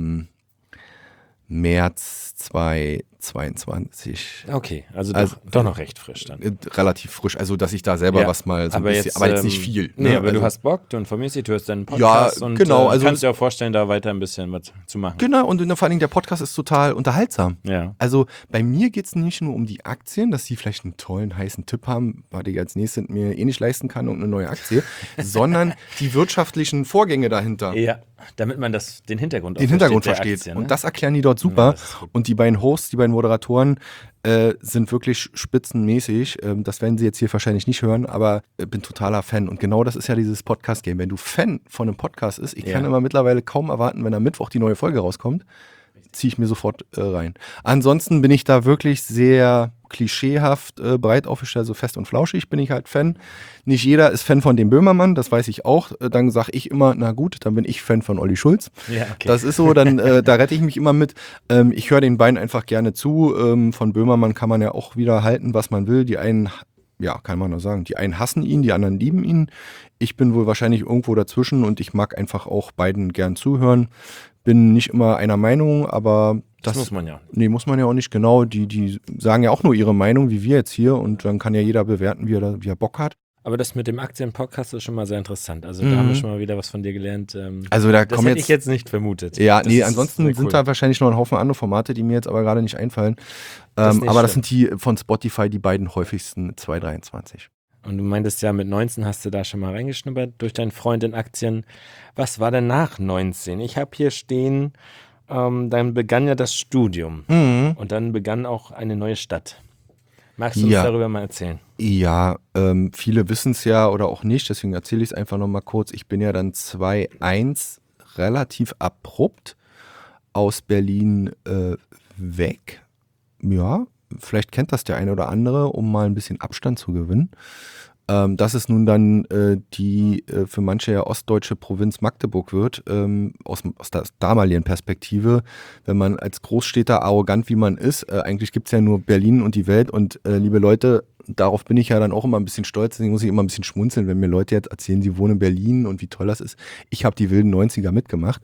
März 2022. Okay, also doch noch recht frisch dann. Relativ frisch, also dass ich da selber was mal so ein bisschen, aber jetzt nicht viel. Nee, ne? aber du hast Bock, du informierst dich, du hörst deinen Podcast und kannst dir auch vorstellen, da weiter ein bisschen was zu machen. Genau, und vor allen Dingen der Podcast ist total unterhaltsam. Ja. Also bei mir geht es nicht nur um die Aktien, dass die vielleicht einen tollen, heißen Tipp haben, was ich als nächstes mir nicht leisten kann und eine neue Aktie, sondern die wirtschaftlichen Vorgänge dahinter. Ja, damit man den Hintergrund versteht. Aktie, ne? Und das erklären die dort super. Ja, und die beiden Hosts, die beiden Moderatoren sind wirklich spitzenmäßig. Das werden sie jetzt hier wahrscheinlich nicht hören, aber bin totaler Fan. Und genau das ist ja dieses Podcast-Game. Wenn du Fan von einem Podcast ist, ich kann immer mittlerweile kaum erwarten, wenn am Mittwoch die neue Folge rauskommt. ziehe ich mir sofort rein. Ansonsten bin ich da wirklich sehr klischeehaft breit aufgestellt, so fest und flauschig bin ich halt Fan. Nicht jeder ist Fan von dem Böhmermann, das weiß ich auch. Dann sage ich immer, na gut, dann bin ich Fan von Olli Schulz. Ja, okay. Das ist so, dann da rette ich mich immer mit. Ich höre den beiden einfach gerne zu. Von Böhmermann kann man ja auch wieder halten, was man will. Die einen, ja, kann man nur sagen, die einen hassen ihn, die anderen lieben ihn. Ich bin wohl wahrscheinlich irgendwo dazwischen und ich mag einfach auch beiden gern zuhören. Bin nicht immer einer Meinung, aber das muss man ja. Nee, muss man ja auch nicht, genau. Die sagen ja auch nur ihre Meinung, wie wir jetzt hier, und dann kann ja jeder bewerten, wie er Bock hat. Aber das mit dem Aktienpodcast ist schon mal sehr interessant. Also da haben wir schon mal wieder was von dir gelernt. Also da das kommen hätte ich jetzt nicht vermutet. Ja, das nee, ansonsten sind da wahrscheinlich noch ein Haufen andere Formate, die mir jetzt aber gerade nicht einfallen. Aber das sind die von Spotify die beiden häufigsten 223. Und du meintest ja, mit 19 hast du da schon mal reingeschnuppert durch deinen Freund in Aktien. Was war denn nach 19? Ich habe hier stehen, dann begann ja das Studium. Und dann begann auch eine neue Stadt. Magst du uns darüber mal erzählen? Ja, viele wissen es ja oder auch nicht, deswegen erzähle ich es einfach nochmal kurz. Ich bin ja dann 2001 relativ abrupt aus Berlin weg. Ja, vielleicht kennt das der eine oder andere, um mal ein bisschen Abstand zu gewinnen. Dass es nun dann die für manche ja ostdeutsche Provinz Magdeburg wird, aus der damaligen Perspektive, wenn man als Großstädter arrogant wie man ist, eigentlich gibt es ja nur Berlin und die Welt und liebe Leute, darauf bin ich ja dann auch immer ein bisschen stolz, deswegen muss ich immer ein bisschen schmunzeln, wenn mir Leute jetzt erzählen, sie wohnen in Berlin und wie toll das ist. Ich habe die wilden 90er mitgemacht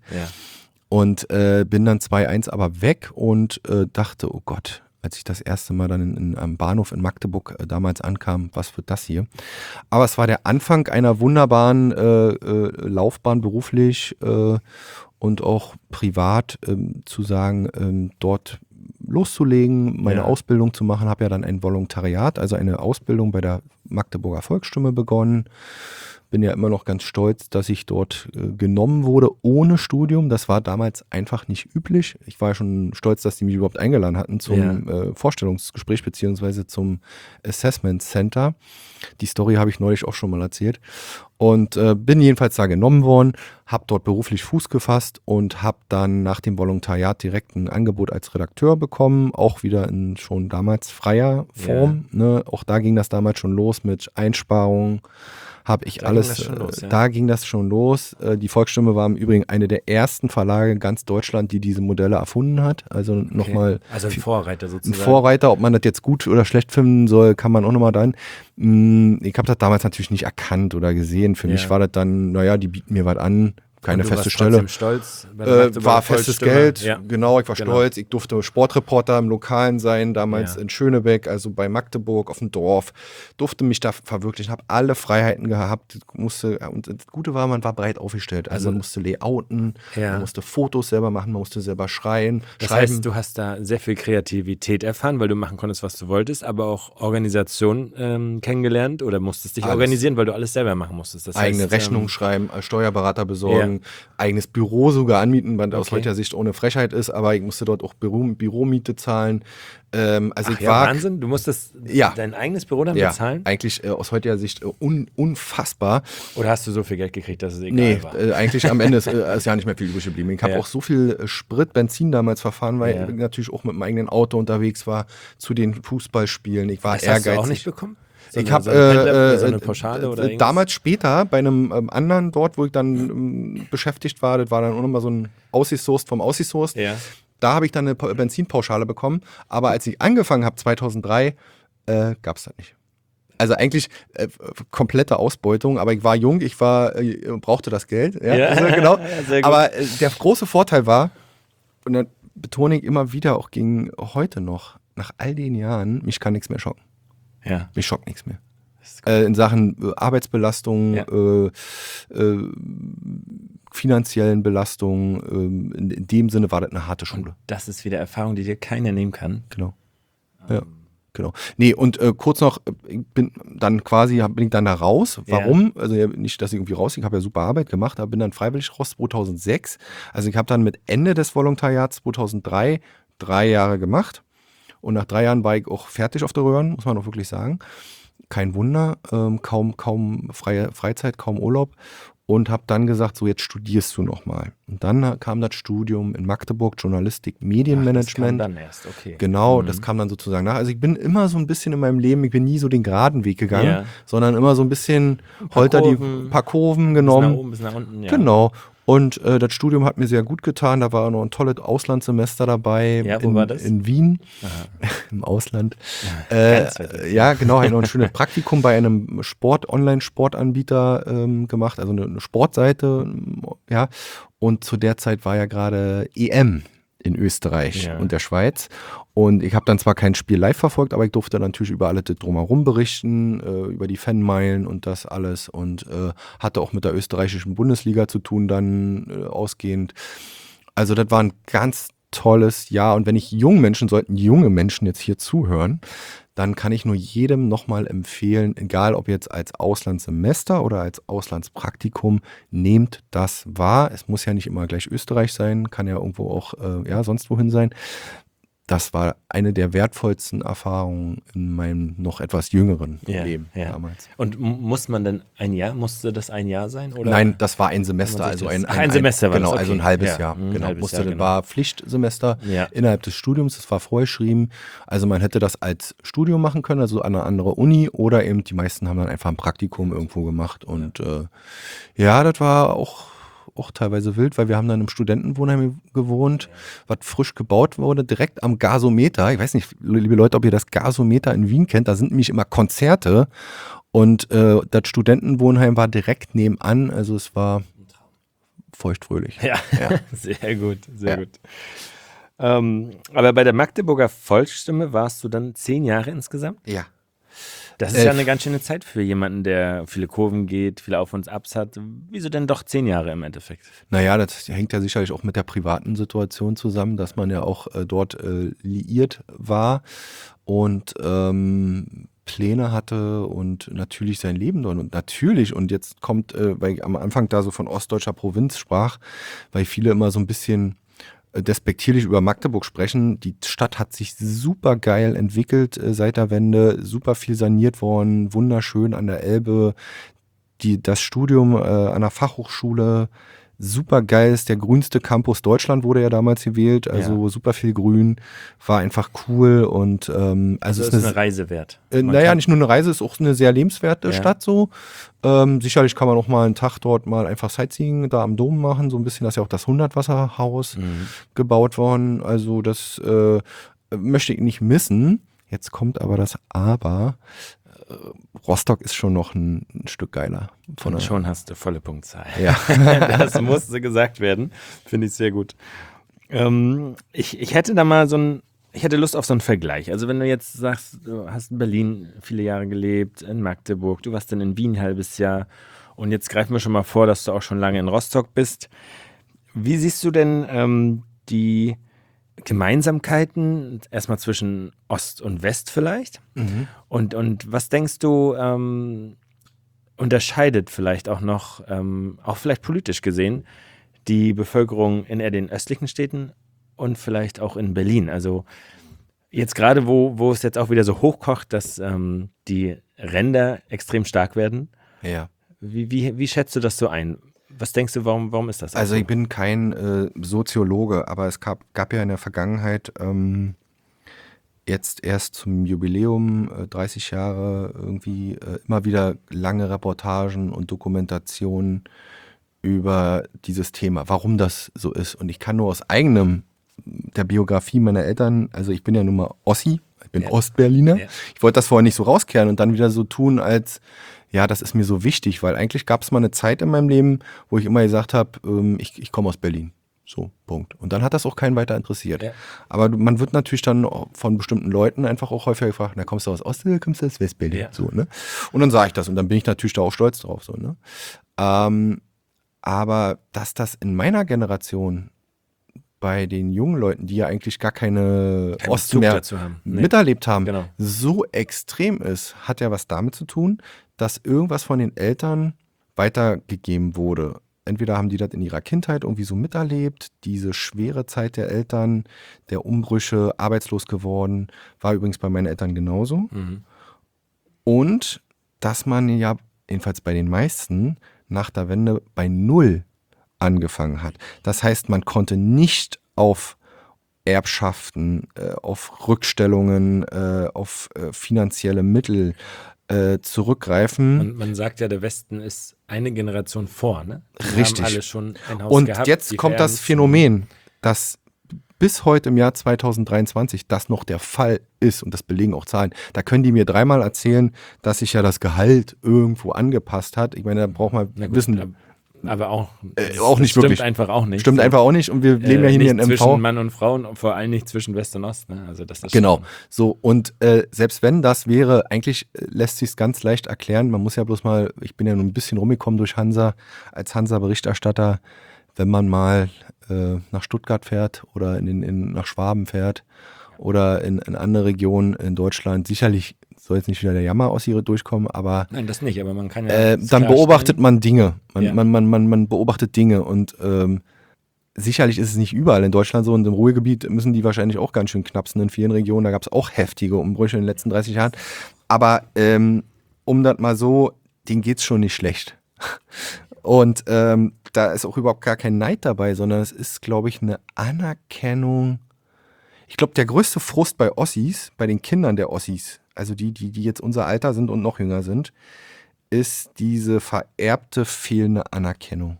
und bin dann 2001 aber weg und dachte, oh Gott, als ich das erste Mal dann am Bahnhof in Magdeburg damals ankam, was wird das hier? Aber es war der Anfang einer wunderbaren Laufbahn beruflich und auch privat zu sagen, dort loszulegen, meine Ausbildung zu machen, habe ja dann ein Volontariat, also eine Ausbildung bei der Magdeburger Volksstimme begonnen. Bin ja immer noch ganz stolz, dass ich dort genommen wurde ohne Studium. Das war damals einfach nicht üblich. Ich war ja schon stolz, dass die mich überhaupt eingeladen hatten zum Vorstellungsgespräch beziehungsweise zum Assessment Center. Die Story habe ich neulich auch schon mal erzählt. Und bin jedenfalls da genommen worden, habe dort beruflich Fuß gefasst und habe dann nach dem Volontariat direkt ein Angebot als Redakteur bekommen, auch wieder in schon damals freier Form. Ne? Auch da ging das damals schon los mit Einsparungen. Habe ich alles, da ging das schon los. Die Volksstimme war im Übrigen eine der ersten Verlage in ganz Deutschland, die diese Modelle erfunden hat. Also nochmal. Also ein Vorreiter sozusagen. Ein Vorreiter, ob man das jetzt gut oder schlecht finden soll, kann man auch nochmal dann. Ich habe das damals natürlich nicht erkannt oder gesehen. Für mich war das dann, naja, die bieten mir was an. Keine feste Stelle. Stolz, war festes Geld, genau, ich war stolz. Ich durfte Sportreporter im Lokalen sein, damals in Schönebeck, also bei Magdeburg auf dem Dorf. Durfte mich da verwirklichen, habe alle Freiheiten gehabt. Und das Gute war, man war breit aufgestellt. Also man musste layouten, man musste Fotos selber machen, man musste selber schreiben. Das heißt, du hast da sehr viel Kreativität erfahren, weil du machen konntest, was du wolltest, aber auch Organisation kennengelernt oder musstest dich organisieren, weil du alles selber machen musstest. Das eigene heißt, Rechnung schreiben, Steuerberater besorgen. Eigenes Büro sogar anmieten, was aus heutiger Sicht ohne Frechheit ist, aber ich musste dort auch Büromiete zahlen. Also Wahnsinn, du musstest dein eigenes Büro dann bezahlen? Eigentlich aus heutiger Sicht unfassbar. Oder hast du so viel Geld gekriegt, dass es egal war? Nee, eigentlich am Ende ist ja nicht mehr viel übrig geblieben. Ich habe auch so viel Sprit, Benzin damals verfahren, weil ich natürlich auch mit meinem eigenen Auto unterwegs war zu den Fußballspielen. Ich war ehrgeizig. Hast du auch nicht bekommen? Ich habe so eine Pauschale oder damals später bei einem anderen dort, wo ich dann beschäftigt war, das war dann auch nochmal so ein Ausgesourced vom Ausgesourced. Ja. Da habe ich dann eine Benzinpauschale bekommen. Aber als ich angefangen habe, 2003, gab es das nicht. Also eigentlich komplette Ausbeutung, aber ich war jung, brauchte das Geld. Ja. Also, genau. Sehr gut. Aber der große Vorteil war, und dann betone ich immer wieder, auch gegen heute noch, nach all den Jahren, mich kann nichts mehr schocken. Ja. Mich schockt nichts mehr. In Sachen Arbeitsbelastung, finanziellen Belastung, in dem Sinne war das eine harte Schule. Und das ist wieder Erfahrung, die dir keiner nehmen kann. Genau. Ja, genau. Nee, und kurz noch, bin ich dann da raus. Warum? Also nicht, dass ich irgendwie raus, ich habe ja super Arbeit gemacht, aber bin dann freiwillig raus 2006. Also ich habe dann mit Ende des Volontariats 2003 3 Jahre gemacht. Und nach 3 Jahren war ich auch fertig auf der Röhren, muss man auch wirklich sagen. Kein Wunder, kaum freie Freizeit, kaum Urlaub. und habe dann gesagt, so jetzt studierst du nochmal. Und dann kam das Studium in Magdeburg, Journalistik, Medienmanagement. Das kam dann erst, okay. Genau, das kam dann sozusagen nach. Also ich bin immer so ein bisschen in meinem Leben, ich bin nie so den geraden Weg gegangen, sondern immer so ein bisschen paar Kurven genommen. Bis nach oben, bis nach unten, ja. Genau. Und das Studium hat mir sehr gut getan. Da war noch ein tolles Auslandssemester dabei. Ja, wo war das? In Wien, im Ausland. Ja, genau, habe ich noch ein schönes Praktikum bei einem Online-Sportanbieter gemacht, also eine Sportseite. Ja. Und zu der Zeit war ja gerade EM in Österreich und der Schweiz. Und ich habe dann zwar kein Spiel live verfolgt, aber ich durfte natürlich über alles drumherum berichten, über die Fanmeilen und das alles und hatte auch mit der österreichischen Bundesliga zu tun dann ausgehend. Also das war ein ganz tolles Jahr und wenn ich sollten junge Menschen jetzt hier zuhören, dann kann ich nur jedem nochmal empfehlen, egal ob jetzt als Auslandssemester oder als Auslandspraktikum, nehmt das wahr. Es muss ja nicht immer gleich Österreich sein, kann ja irgendwo auch sonst wohin sein. Das war eine der wertvollsten Erfahrungen in meinem noch etwas jüngeren Leben damals. Und musste das ein Jahr sein? Oder? Nein, das war ein Semester, also ein Semester war genau, das, okay. Also ein halbes Jahr. Genau, war Pflichtsemester innerhalb des Studiums, das war vorgeschrieben. Also man hätte das als Studium machen können, also an eine andere Uni oder eben die meisten haben dann einfach ein Praktikum irgendwo gemacht und das war auch teilweise wild, weil wir haben dann im Studentenwohnheim gewohnt, was frisch gebaut wurde, direkt am Gasometer. Ich weiß nicht, liebe Leute, ob ihr das Gasometer in Wien kennt, da sind nämlich immer Konzerte und das Studentenwohnheim war direkt nebenan, also es war feuchtfröhlich. Ja. Sehr gut, sehr gut. Aber bei der Magdeburger Volksstimme warst du dann 10 Jahre insgesamt? Ja. Das ist ja eine ganz schöne Zeit für jemanden, der viele Kurven geht, viele Auf- und Abs hat. Wieso denn doch 10 Jahre im Endeffekt? Naja, das hängt ja sicherlich auch mit der privaten Situation zusammen, dass man ja auch dort liiert war und Pläne hatte und natürlich sein Leben dort. Und natürlich, und jetzt kommt, weil ich am Anfang da so von ostdeutscher Provinz sprach, weil viele immer so ein bisschen despektierlich über Magdeburg sprechen. Die Stadt hat sich super geil entwickelt seit der Wende, super viel saniert worden, wunderschön an der Elbe. Das Studium an der Fachhochschule, super geil, ist der grünste Campus Deutschland, wurde ja damals gewählt, also super viel Grün, war einfach cool und also ist eine Reise wert. Nicht nur eine Reise, ist auch eine sehr lebenswerte Stadt so. Sicherlich kann man auch mal einen Tag dort mal einfach Sightseeing da am Dom machen, so ein bisschen, das ist ja auch das 100-Wasserhaus gebaut worden, also das möchte ich nicht missen. Jetzt kommt aber das Aber. Rostock ist schon noch ein Stück geiler. Und schon hast du volle Punktzahl. Ja. Das musste gesagt werden. Finde ich sehr gut. Ich hätte da mal ich hätte Lust auf so einen Vergleich. Also wenn du jetzt sagst, du hast in Berlin viele Jahre gelebt, in Magdeburg, du warst dann in Wien ein halbes Jahr und jetzt greifen wir schon mal vor, dass du auch schon lange in Rostock bist. Wie siehst du denn die Gemeinsamkeiten erstmal zwischen Ost und West vielleicht? Und was denkst du, unterscheidet vielleicht auch noch, auch vielleicht politisch gesehen, die Bevölkerung in eher den östlichen Städten und vielleicht auch in Berlin? Also jetzt gerade, wo es jetzt auch wieder so hochkocht, dass die Ränder extrem stark werden. Ja. Wie schätzt du das so ein? Was denkst du, warum ist das? Also ich bin kein Soziologe, aber es gab ja in der Vergangenheit jetzt erst zum Jubiläum 30 Jahre irgendwie immer wieder lange Reportagen und Dokumentationen über dieses Thema, warum das so ist. Und ich kann nur aus der Biografie meiner Eltern, also ich bin ja nun mal Ossi, ich bin Ostberliner. Ja. Ich wollte das vorher nicht so rauskehren und dann wieder so tun, als ja, das ist mir so wichtig, weil eigentlich gab es mal eine Zeit in meinem Leben, wo ich immer gesagt habe, ich komme aus Berlin. So, Punkt. Und dann hat das auch keinen weiter interessiert. Ja. Aber man wird natürlich dann von bestimmten Leuten einfach auch häufiger gefragt, na, kommst du aus Ost oder kommst du aus Westberlin? Ja. So, ne? Und dann sage ich das und dann bin ich natürlich da auch stolz drauf. So, ne? Aber dass das in meiner Generation bei den jungen Leuten, die ja eigentlich gar keine Ost mehr miterlebt haben, genau, so extrem ist, hat ja was damit zu tun, dass irgendwas von den Eltern weitergegeben wurde. Entweder haben die das in ihrer Kindheit irgendwie so miterlebt, diese schwere Zeit der Eltern, der Umbrüche, arbeitslos geworden, war übrigens bei meinen Eltern genauso. Und dass man ja, jedenfalls bei den meisten, nach der Wende bei Null angefangen hat. Das heißt, man konnte nicht auf Erbschaften, auf Rückstellungen, auf finanzielle Mittel zurückgreifen. Man sagt ja, der Westen ist eine Generation vor, ne? Die Richtig. haben alle schon ein Haus Und gehabt, jetzt die kommt das vererben Phänomen, dass bis heute im Jahr 2023 das noch der Fall ist und das belegen auch Zahlen. Da können die mir dreimal erzählen, dass sich ja das Gehalt irgendwo angepasst hat. Ich meine, da braucht man Na gut, wissen. aber auch Auch nicht stimmt wirklich. einfach auch nicht. Stimmt einfach auch nicht und wir leben ja hier nicht in MV. zwischen Mann und Frau und vor allem nicht zwischen West und Ost. Ne? Also das ist Genau, schon, so und selbst wenn das wäre, eigentlich lässt sich es ganz leicht erklären. Man muss ja bloß mal, ich bin ja nur ein bisschen rumgekommen durch Hansa, als Hansa-Berichterstatter, wenn man mal nach Stuttgart fährt oder nach Schwaben fährt oder in andere Regionen in Deutschland, sicherlich soll jetzt nicht wieder der Jammer aus hier durchkommen, aber nein, das nicht, aber man kann ja dann beobachtet man Dinge. Ja. Man beobachtet Dinge und sicherlich ist es nicht überall in Deutschland so und im Ruhrgebiet müssen die wahrscheinlich auch ganz schön knapsen in vielen Regionen. Da gab es auch heftige Umbrüche in den letzten 30 Jahren. Aber um das mal so, denen geht's schon nicht schlecht. Und da ist auch überhaupt gar kein Neid dabei, sondern es ist, glaube ich, eine Anerkennung. Ich glaube, der größte Frust bei Ossis, bei den Kindern der Ossis, also die jetzt unser Alter sind und noch jünger sind, ist diese vererbte fehlende Anerkennung.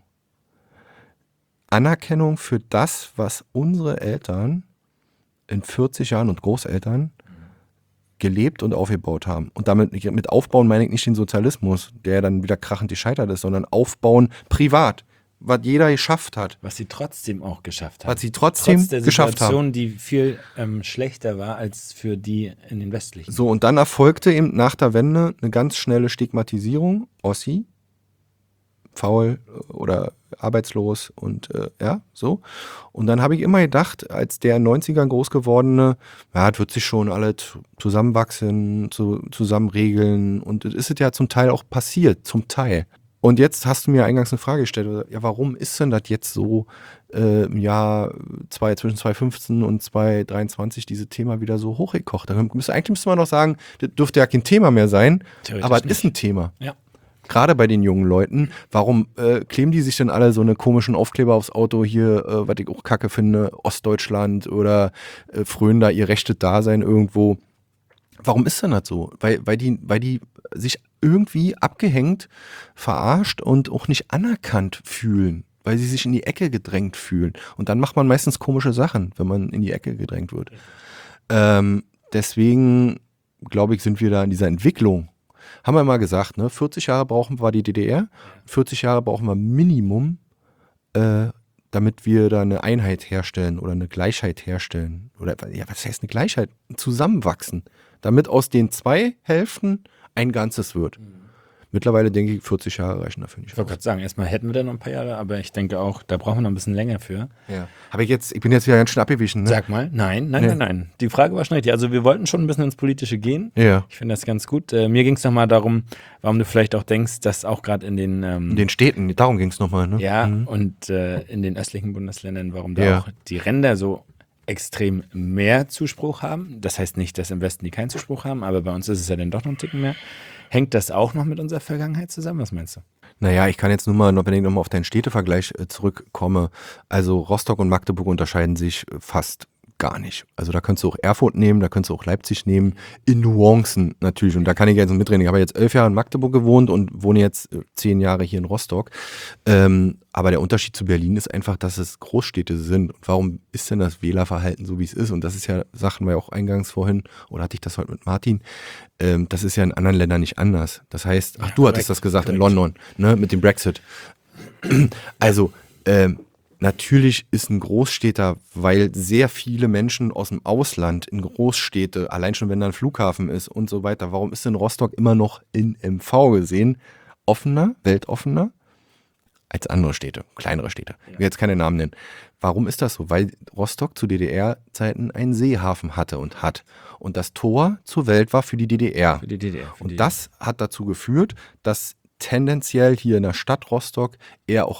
Anerkennung für das, was unsere Eltern in 40 Jahren und Großeltern gelebt und aufgebaut haben. Und damit mit aufbauen meine ich nicht den Sozialismus, der dann wieder krachend gescheitert ist, sondern aufbauen privat, was jeder geschafft hat. Was sie trotzdem auch geschafft haben. Was sie trotzdem Trotz der geschafft Situation, haben. die viel schlechter war als für die in den westlichen. So, und dann erfolgte eben nach der Wende eine ganz schnelle Stigmatisierung. Ossi, faul oder arbeitslos und ja, so. Und dann habe ich immer gedacht, als der in den 90ern groß gewordene, ja, das wird sich schon alle zusammenwachsen, zusammen regeln und das ist ja zum Teil auch passiert, zum Teil. Und jetzt hast du mir eingangs eine Frage gestellt, ja, warum ist denn das jetzt so im Jahr zwischen 2015 und 2023 dieses Thema wieder so hochgekocht? Eigentlich müsste man doch sagen, das dürfte ja kein Thema mehr sein, aber es ist ein Thema. Ja. Gerade bei den jungen Leuten, warum kleben die sich denn alle so eine komischen Aufkleber aufs Auto hier, was ich auch kacke finde, Ostdeutschland oder frönen da ihr rechtes Dasein irgendwo? Warum ist denn das so? Weil die sich irgendwie abgehängt, verarscht und auch nicht anerkannt fühlen, weil sie sich in die Ecke gedrängt fühlen. Und dann macht man meistens komische Sachen, wenn man in die Ecke gedrängt wird. Deswegen, glaube ich, sind wir da in dieser Entwicklung. Haben wir mal gesagt, ne? 40 Jahre brauchen wir die DDR, 40 Jahre brauchen wir Minimum, damit wir da eine Einheit herstellen oder eine Gleichheit herstellen. Oder ja, was heißt eine Gleichheit? Zusammenwachsen. Damit aus den zwei Hälften ein Ganzes wird. Mittlerweile denke ich, 40 Jahre reichen dafür nicht. Ich wollte gerade sagen, erstmal hätten wir da noch ein paar Jahre, aber ich denke auch, da brauchen wir noch ein bisschen länger für. Ja. Ich bin jetzt wieder ganz schön abgewichen. Ne? Sag mal, nein. Die Frage war schon richtig. Also wir wollten schon ein bisschen ins Politische gehen. Ja. Ich finde das ganz gut. Mir ging es nochmal darum, warum du vielleicht auch denkst, dass auch gerade in den In den Städten, darum ging es nochmal. Ne? ja, und in den östlichen Bundesländern, warum da auch die Ränder so extrem mehr Zuspruch haben. Das heißt nicht, dass im Westen die keinen Zuspruch haben, aber bei uns ist es ja dann doch noch ein Ticken mehr. Hängt das auch noch mit unserer Vergangenheit zusammen? Was meinst du? Naja, ich kann jetzt nur mal, wenn ich nochmal auf deinen Städtevergleich zurückkomme. Also Rostock und Magdeburg unterscheiden sich fast gar nicht. Also da könntest du auch Erfurt nehmen, da könntest du auch Leipzig nehmen, in Nuancen natürlich. Und da kann ich jetzt mitreden. Ich habe jetzt 11 Jahre in Magdeburg gewohnt und wohne jetzt 10 Jahre hier in Rostock. Aber der Unterschied zu Berlin ist einfach, dass es Großstädte sind. Und warum ist denn das Wählerverhalten so, wie es ist? Und das ist ja, sagten wir auch eingangs vorhin, oder hatte ich das heute mit Martin, das ist ja in anderen Ländern nicht anders. Das heißt, ach, du hattest das gesagt in London, ne, mit dem Brexit. Also, natürlich ist ein Großstädter, weil sehr viele Menschen aus dem Ausland in Großstädte, allein schon wenn da ein Flughafen ist und so weiter, warum ist denn Rostock immer noch in MV gesehen offener, weltoffener als andere Städte, kleinere Städte? Ich will jetzt keine Namen nennen. Warum ist das so? Weil Rostock zu DDR-Zeiten einen Seehafen hatte und hat. Und das Tor zur Welt war für die DDR. Für die DDR. Und das hat dazu geführt, dass tendenziell hier in der Stadt Rostock eher auch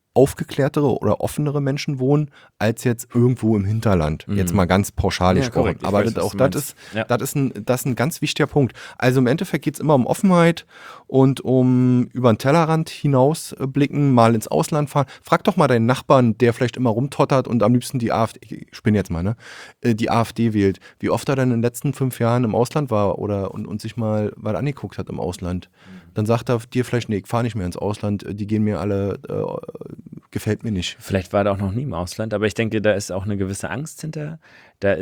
aufgeklärtere oder offenere Menschen wohnen, als jetzt irgendwo im Hinterland. Jetzt mal ganz pauschal gesprochen. Aber das ist ein ganz wichtiger Punkt. Also im Endeffekt geht es immer um Offenheit und um über den Tellerrand hinaus blicken, mal ins Ausland fahren. Frag doch mal deinen Nachbarn, der vielleicht immer rumtottert und am liebsten die AfD, ich bin jetzt mal, ne, die AfD wählt, wie oft er dann in den letzten 5 Jahren im Ausland war und sich mal was angeguckt hat im Ausland. Dann sagt er dir vielleicht, nee, ich fahre nicht mehr ins Ausland, die gehen mir alle, gefällt mir nicht. Vielleicht war er auch noch nie im Ausland, aber ich denke, da ist auch eine gewisse Angst hinter. Da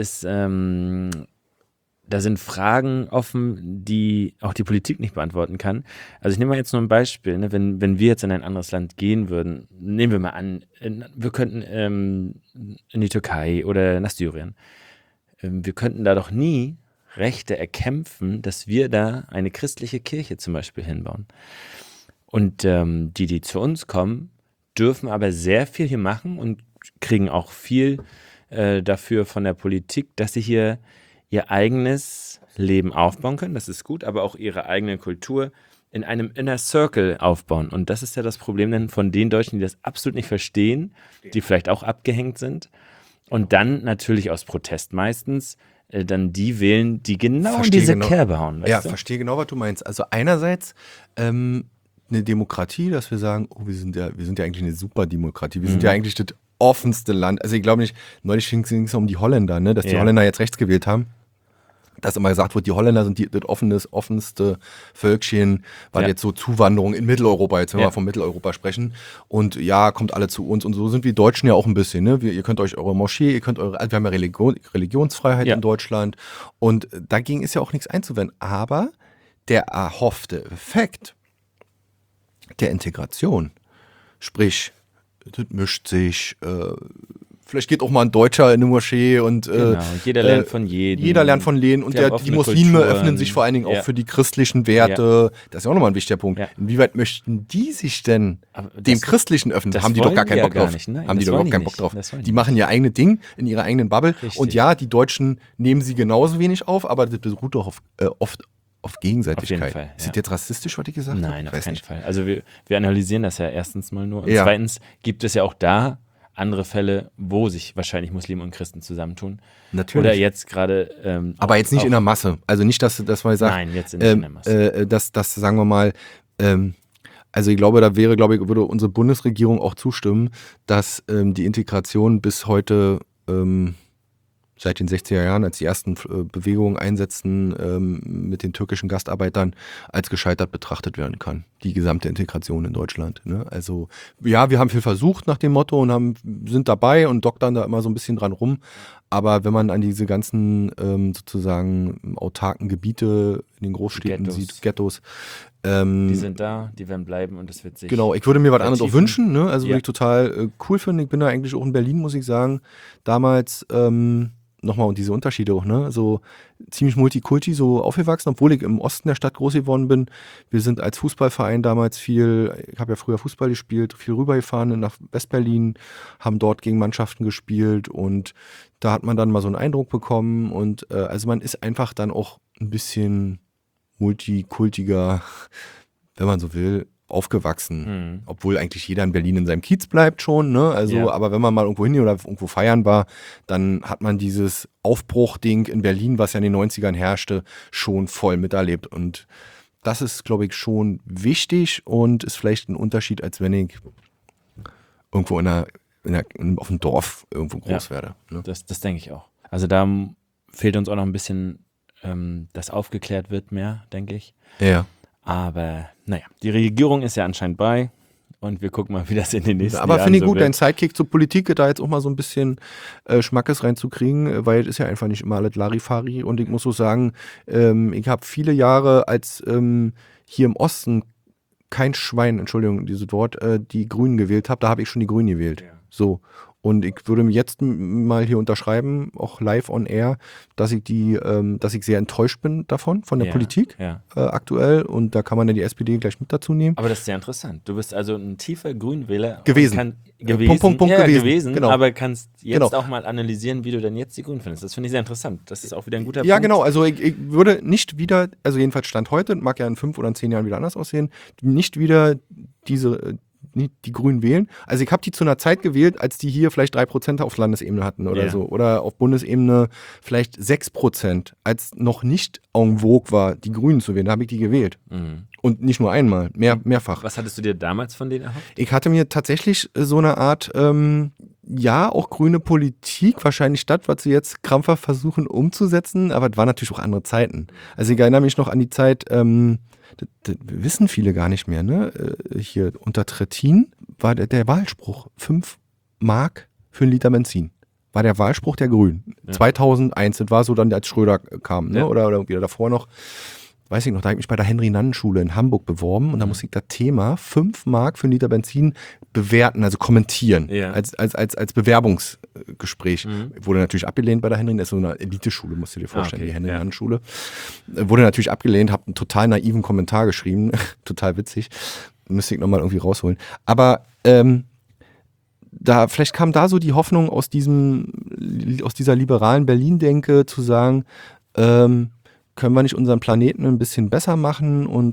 sind Fragen offen, die auch die Politik nicht beantworten kann. Also ich nehme mal jetzt nur ein Beispiel, ne? Wenn wir jetzt in ein anderes Land gehen würden, nehmen wir mal an, wir könnten in die Türkei oder nach Syrien. Wir könnten da doch nie Rechte erkämpfen, dass wir da eine christliche Kirche zum Beispiel hinbauen. Und die zu uns kommen, dürfen aber sehr viel hier machen und kriegen auch viel dafür von der Politik, dass sie hier ihr eigenes Leben aufbauen können. Das ist gut, aber auch ihre eigene Kultur in einem Inner Circle aufbauen. Und das ist ja das Problem dann von den Deutschen, die das absolut nicht verstehen, die vielleicht auch abgehängt sind und dann natürlich aus Protest meistens dann die wählen, die genau in diese Kerbe hauen. Ja, verstehe genau, was du meinst. Also einerseits eine Demokratie, dass wir sagen, oh, wir sind ja eigentlich eine super Demokratie. Wir sind ja eigentlich das offenste Land. Also ich glaube nicht, neulich ging es um die Holländer, ne, dass die Holländer jetzt rechts gewählt haben. Dass immer gesagt wird, die Holländer sind das offenste Völkchen, weil jetzt so Zuwanderung in Mitteleuropa, jetzt wenn wir von Mitteleuropa sprechen. Und ja, kommt alle zu uns. Und so sind wir Deutschen ja auch ein bisschen. Ne? Ihr könnt euch eure Moschee, wir haben ja Religionsfreiheit in Deutschland. Und dagegen ist ja auch nichts einzuwenden. Aber der erhoffte Effekt der Integration, sprich, das mischt sich, vielleicht geht auch mal ein Deutscher in eine Moschee und jeder lernt von jedem. Jeder lernt von jedem und die Muslime öffnen sich vor allen Dingen auch für die christlichen Werte. Das ist ja auch nochmal ein wichtiger Punkt. Inwieweit möchten die sich denn dem Christlichen öffnen? Haben die doch gar keinen Bock drauf. Haben die doch überhaupt keinen Bock drauf. Die machen ihr eigenes Ding in ihrer eigenen Bubble. Richtig. Und ja, die Deutschen nehmen sie genauso wenig auf, aber das beruht doch oft auf Gegenseitigkeit. Auf jeden Fall, Ist das jetzt rassistisch, was ich gesagt habe? Nein, auf keinen Fall. Also wir analysieren das ja erstens mal nur. Und zweitens gibt es ja auch da andere Fälle, wo sich wahrscheinlich Muslime und Christen zusammentun. Natürlich. Oder jetzt gerade. Aber jetzt nicht in der Masse. Also nicht, dass man sagt. Nein, jetzt nicht in der Masse. Das sagen wir mal. Also ich glaube, würde unsere Bundesregierung auch zustimmen, dass die Integration bis heute seit den 60er Jahren, als die ersten Bewegungen einsetzten, mit den türkischen Gastarbeitern als gescheitert betrachtet werden kann. Die gesamte Integration in Deutschland. Ne? Also ja, wir haben viel versucht nach dem Motto und sind dabei und doktern da immer so ein bisschen dran rum. Aber wenn man an diese ganzen sozusagen autarken Gebiete in den Großstädten sieht, Ghettos, die sind da, die werden bleiben und es wird sich. Genau, ich würde mir was anderes auch wünschen. Ne? Also würde ich total cool finden. Ich bin da eigentlich auch in Berlin, muss ich sagen. Damals nochmal und diese Unterschiede auch, ne? So ziemlich multikulti so aufgewachsen, obwohl ich im Osten der Stadt groß geworden bin. Wir sind als Fußballverein damals ich habe ja früher Fußball gespielt, viel rübergefahren nach Westberlin, haben dort gegen Mannschaften gespielt und da hat man dann mal so einen Eindruck bekommen und also man ist einfach dann auch ein bisschen multikultiger, wenn man so will, aufgewachsen, obwohl eigentlich jeder in Berlin in seinem Kiez bleibt schon, ne? Also, aber wenn man mal irgendwo hin oder irgendwo feiern war, dann hat man dieses Aufbruchding in Berlin, was ja in den 90ern herrschte, schon voll miterlebt und das ist, glaube ich, schon wichtig und ist vielleicht ein Unterschied, als wenn ich irgendwo auf dem Dorf irgendwo groß werde. Ne? Das denke ich auch. Also da fehlt uns auch noch ein bisschen, dass aufgeklärt wird mehr, denke ich. Ja. Aber naja, die Regierung ist ja anscheinend bei und wir gucken mal, wie das in den nächsten Jahren Aber finde ich gut, wird. dein Sidekick zur Politik, da jetzt auch mal so ein bisschen Schmackes reinzukriegen, weil es ist ja einfach nicht immer alles Larifari und ich muss so sagen, ich habe viele Jahre als hier im Osten kein Schwein, Entschuldigung, dieses Wort, die Grünen gewählt habe, da habe ich schon die Grünen gewählt. Ja. So. Und ich würde mir jetzt mal hier unterschreiben, auch live on air, dass ich sehr enttäuscht bin davon, von der Politik aktuell. Und da kann man dann die SPD gleich mit dazu nehmen. Aber das ist sehr interessant. Du bist also ein tiefer Grünwähler. Gewesen. Gewesen. Genau. Aber kannst jetzt auch mal analysieren, wie du denn jetzt die Grünen findest. Das finde ich sehr interessant. Das ist auch wieder ein guter Punkt. Ja, genau. Also ich würde nicht wieder, also jedenfalls Stand heute, mag ja in 5 oder in 10 Jahren wieder anders aussehen, nicht wieder die Grünen wählen. Also ich habe die zu einer Zeit gewählt, als die hier vielleicht 3% auf Landesebene hatten oder so. Oder auf Bundesebene vielleicht 6%, als noch nicht en vogue war, die Grünen zu wählen. Da habe ich die gewählt. Und nicht nur einmal, mehrfach. Was hattest du dir damals von denen erhofft? Ich hatte mir tatsächlich so eine Art, auch grüne Politik, wahrscheinlich das, was sie jetzt krampfhaft versuchen umzusetzen, aber es waren natürlich auch andere Zeiten. Also ich erinnere mich noch an die Zeit, das wissen viele gar nicht mehr, ne? Hier unter Trittin war der Wahlspruch 5 Mark für einen Liter Benzin. War der Wahlspruch der Grünen. 2001, das war so dann, als Schröder kam, ne? Oder wieder davor noch. Weiß ich noch, da habe ich mich bei der Henry-Nannen-Schule in Hamburg beworben und da musste ich das Thema 5 Mark für einen Liter Benzin bewerten, also kommentieren, als Bewerbungsgespräch. Wurde natürlich abgelehnt bei der Henry, das ist so eine Eliteschule, musst du dir vorstellen, die Henry-Nannen-Schule. Wurde natürlich abgelehnt, habe einen total naiven Kommentar geschrieben, total witzig, müsste ich nochmal irgendwie rausholen. Aber vielleicht kam da so die Hoffnung aus dieser liberalen Berlin-Denke zu sagen, können wir nicht unseren Planeten ein bisschen besser machen und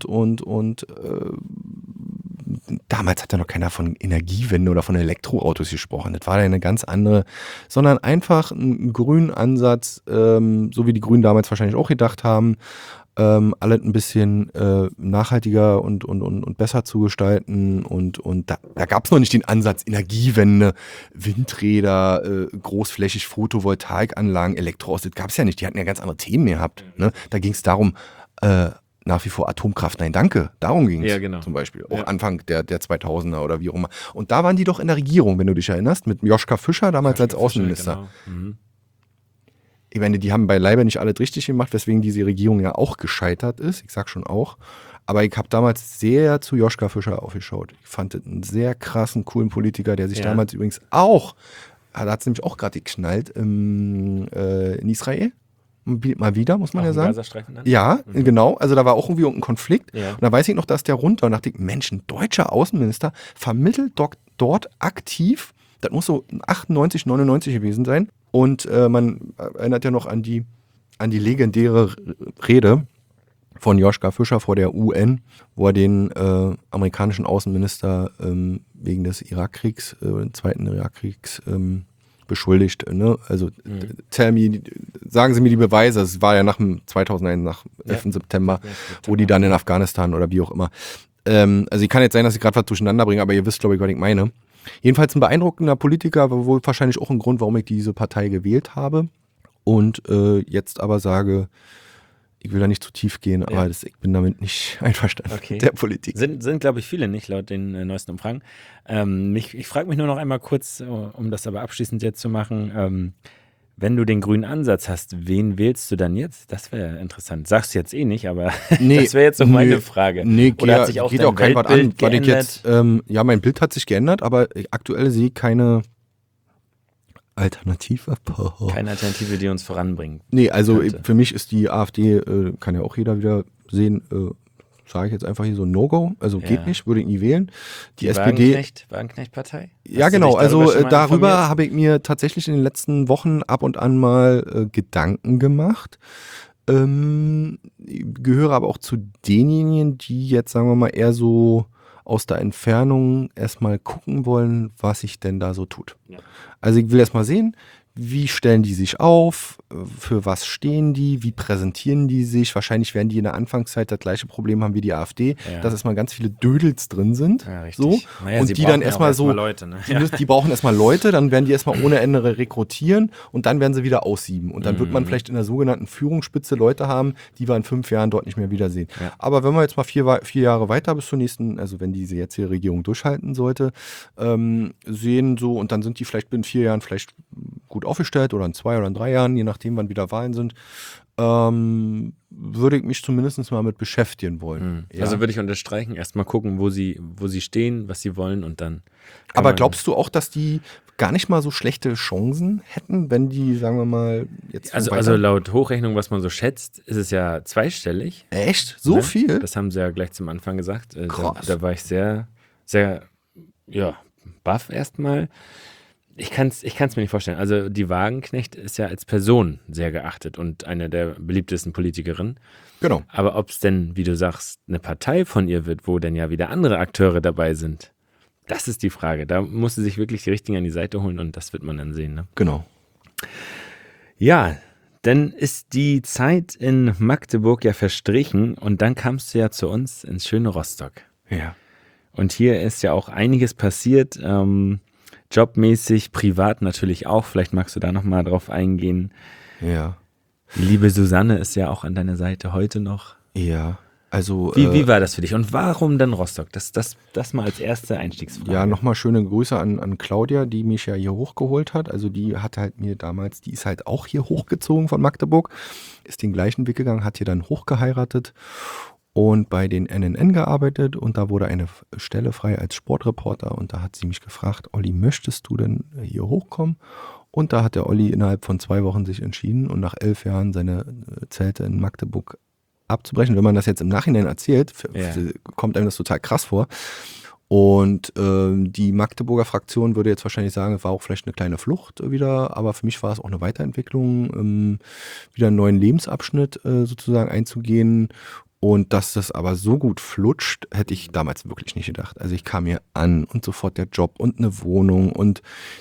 damals hat ja noch keiner von Energiewende oder von Elektroautos gesprochen. Das war ja eine ganz andere, sondern einfach einen grünen Ansatz, so wie die Grünen damals wahrscheinlich auch gedacht haben, alles ein bisschen nachhaltiger und besser zu gestalten und da gab es noch nicht den Ansatz Energiewende, Windräder, großflächig Photovoltaikanlagen, Elektroautos, das gab es ja nicht, die hatten ja ganz andere Themen gehabt. Ne? Da ging es darum, nach wie vor Atomkraft, nein danke, darum ging es zum Beispiel, auch Anfang der 2000er oder wie auch immer. Und da waren die doch in der Regierung, wenn du dich erinnerst, mit Joschka Fischer damals als Außenminister. Genau. Ich meine, die haben beileibe nicht alles richtig gemacht, weswegen diese Regierung ja auch gescheitert ist. Ich sag schon auch. Aber ich habe damals sehr zu Joschka Fischer aufgeschaut. Ich fand das einen sehr krassen, coolen Politiker, der sich damals übrigens auch, da hat es nämlich auch gerade geknallt, in Israel. Mal wieder, muss man auch ja sagen. Gazastreifen dann? Ja, genau. Also da war auch irgendwie irgendein Konflikt. Ja. Und da weiß ich noch, dass der runter und dachte ich, Mensch, ein deutscher Außenminister vermittelt dort aktiv, das muss so 98, 99 gewesen sein. Und man erinnert ja noch an die legendäre Rede von Joschka Fischer vor der UN, wo er den amerikanischen Außenminister wegen des Irakkriegs, zweiten Irakkriegs, beschuldigt. Ne? Also sagen Sie mir die Beweise. Es war ja nach dem 2001, nach 11. September, wo die dann in Afghanistan oder wie auch immer. Also ich kann jetzt sein, dass ich gerade was durcheinander bringe, aber ihr wisst, glaube ich, was ich meine. Jedenfalls ein beeindruckender Politiker, aber wohl wahrscheinlich auch ein Grund, warum ich diese Partei gewählt habe. Und jetzt aber sage, ich will da nicht zu tief gehen, aber ich bin damit nicht einverstanden mit der Politik. Sind glaube ich, viele nicht, laut den neuesten Umfragen. Ich frage mich nur noch einmal kurz, um das aber abschließend jetzt zu machen, wenn du den grünen Ansatz hast, wen wählst du dann jetzt? Das wäre interessant. Sagst du jetzt eh nicht, aber das wäre jetzt noch meine Frage. Oder hat sich auch dein Weltbild geändert? Mein Bild hat sich geändert, aber aktuell sehe ich keine Alternative. Keine Alternative, die uns voranbringt. Nee, also für mich ist die AfD, kann ja auch jeder wieder sehen, sage ich jetzt einfach hier so ein No-Go, also geht nicht, würde ich nie wählen. Die SPD. Wagenknecht-Partei? Ja, genau, also darüber habe ich mir tatsächlich in den letzten Wochen ab und an mal Gedanken gemacht. Gehöre aber auch zu denjenigen, die jetzt, sagen wir mal, eher so aus der Entfernung erstmal gucken wollen, was sich denn da so tut. Ja. Also ich will erstmal sehen, wie stellen die sich auf, für was stehen die, wie präsentieren die sich. Wahrscheinlich werden die in der Anfangszeit das gleiche Problem haben wie die AfD, dass erstmal ganz viele Dödels drin sind. Ja, so. Naja, und die dann erstmal so, Leute, ne? die brauchen erstmal Leute, dann werden die erstmal ohne Ende rekrutieren und dann werden sie wieder aussieben. Und dann wird man vielleicht in der sogenannten Führungsspitze Leute haben, die wir in 5 Jahren dort nicht mehr wiedersehen. Ja. Aber wenn wir jetzt mal 4 Jahre weiter bis zur nächsten, also wenn diese jetzige Regierung durchhalten sollte, sehen so, und dann sind die vielleicht in 4 Jahren vielleicht gut aufgestellt oder in 2 oder in 3 Jahren, je nachdem, wann wieder Wahlen sind, würde ich mich zumindest mal mit beschäftigen wollen. Ja. Also würde ich unterstreichen, erst mal gucken, wo sie stehen, was sie wollen und dann. Aber glaubst du auch, dass die gar nicht mal so schlechte Chancen hätten, wenn die, sagen wir mal, jetzt. Also laut Hochrechnung, was man so schätzt, ist es ja zweistellig. Echt? So viel? Das haben sie ja gleich zum Anfang gesagt. Krass. Da war ich sehr, sehr, baff erstmal. Ich kann's mir nicht vorstellen. Also die Wagenknecht ist ja als Person sehr geachtet und eine der beliebtesten Politikerinnen. Genau. Aber ob es denn, wie du sagst, eine Partei von ihr wird, wo dann ja wieder andere Akteure dabei sind, Das ist die Frage. Da musst du sich wirklich die Richtigen an die Seite holen und das wird man dann sehen. Ne? Genau. Ja, dann ist die Zeit in Magdeburg ja verstrichen und dann kamst du ja zu uns ins schöne Rostock. Ja. Und hier ist ja auch einiges passiert, jobmäßig, privat natürlich auch. Vielleicht magst du da nochmal drauf eingehen. Ja. Die liebe Susanne ist ja auch an deiner Seite heute noch. Ja. Also, Wie war das für dich und warum dann Rostock? Das mal als erste Einstiegsfrage. Ja, nochmal schöne Grüße an Claudia, die mich ja hier hochgeholt hat. Also die hat halt mir damals, die ist halt auch hier hochgezogen von Magdeburg, ist den gleichen Weg gegangen, hat hier dann hochgeheiratet und bei den NNN gearbeitet und da wurde eine Stelle frei als Sportreporter und da hat sie mich gefragt, Olli, möchtest du denn hier hochkommen? Und da hat der Olli innerhalb von 2 Wochen sich entschieden und nach 11 Jahren seine Zelte in Magdeburg abzubrechen. Wenn man das jetzt im Nachhinein erzählt, kommt einem das total krass vor. Und die Magdeburger Fraktion würde jetzt wahrscheinlich sagen, es war auch vielleicht eine kleine Flucht wieder, aber für mich war es auch eine Weiterentwicklung, wieder einen neuen Lebensabschnitt sozusagen einzugehen. Und dass das aber so gut flutscht, hätte ich damals wirklich nicht gedacht. Also ich kam hier an und sofort der Job und eine Wohnung und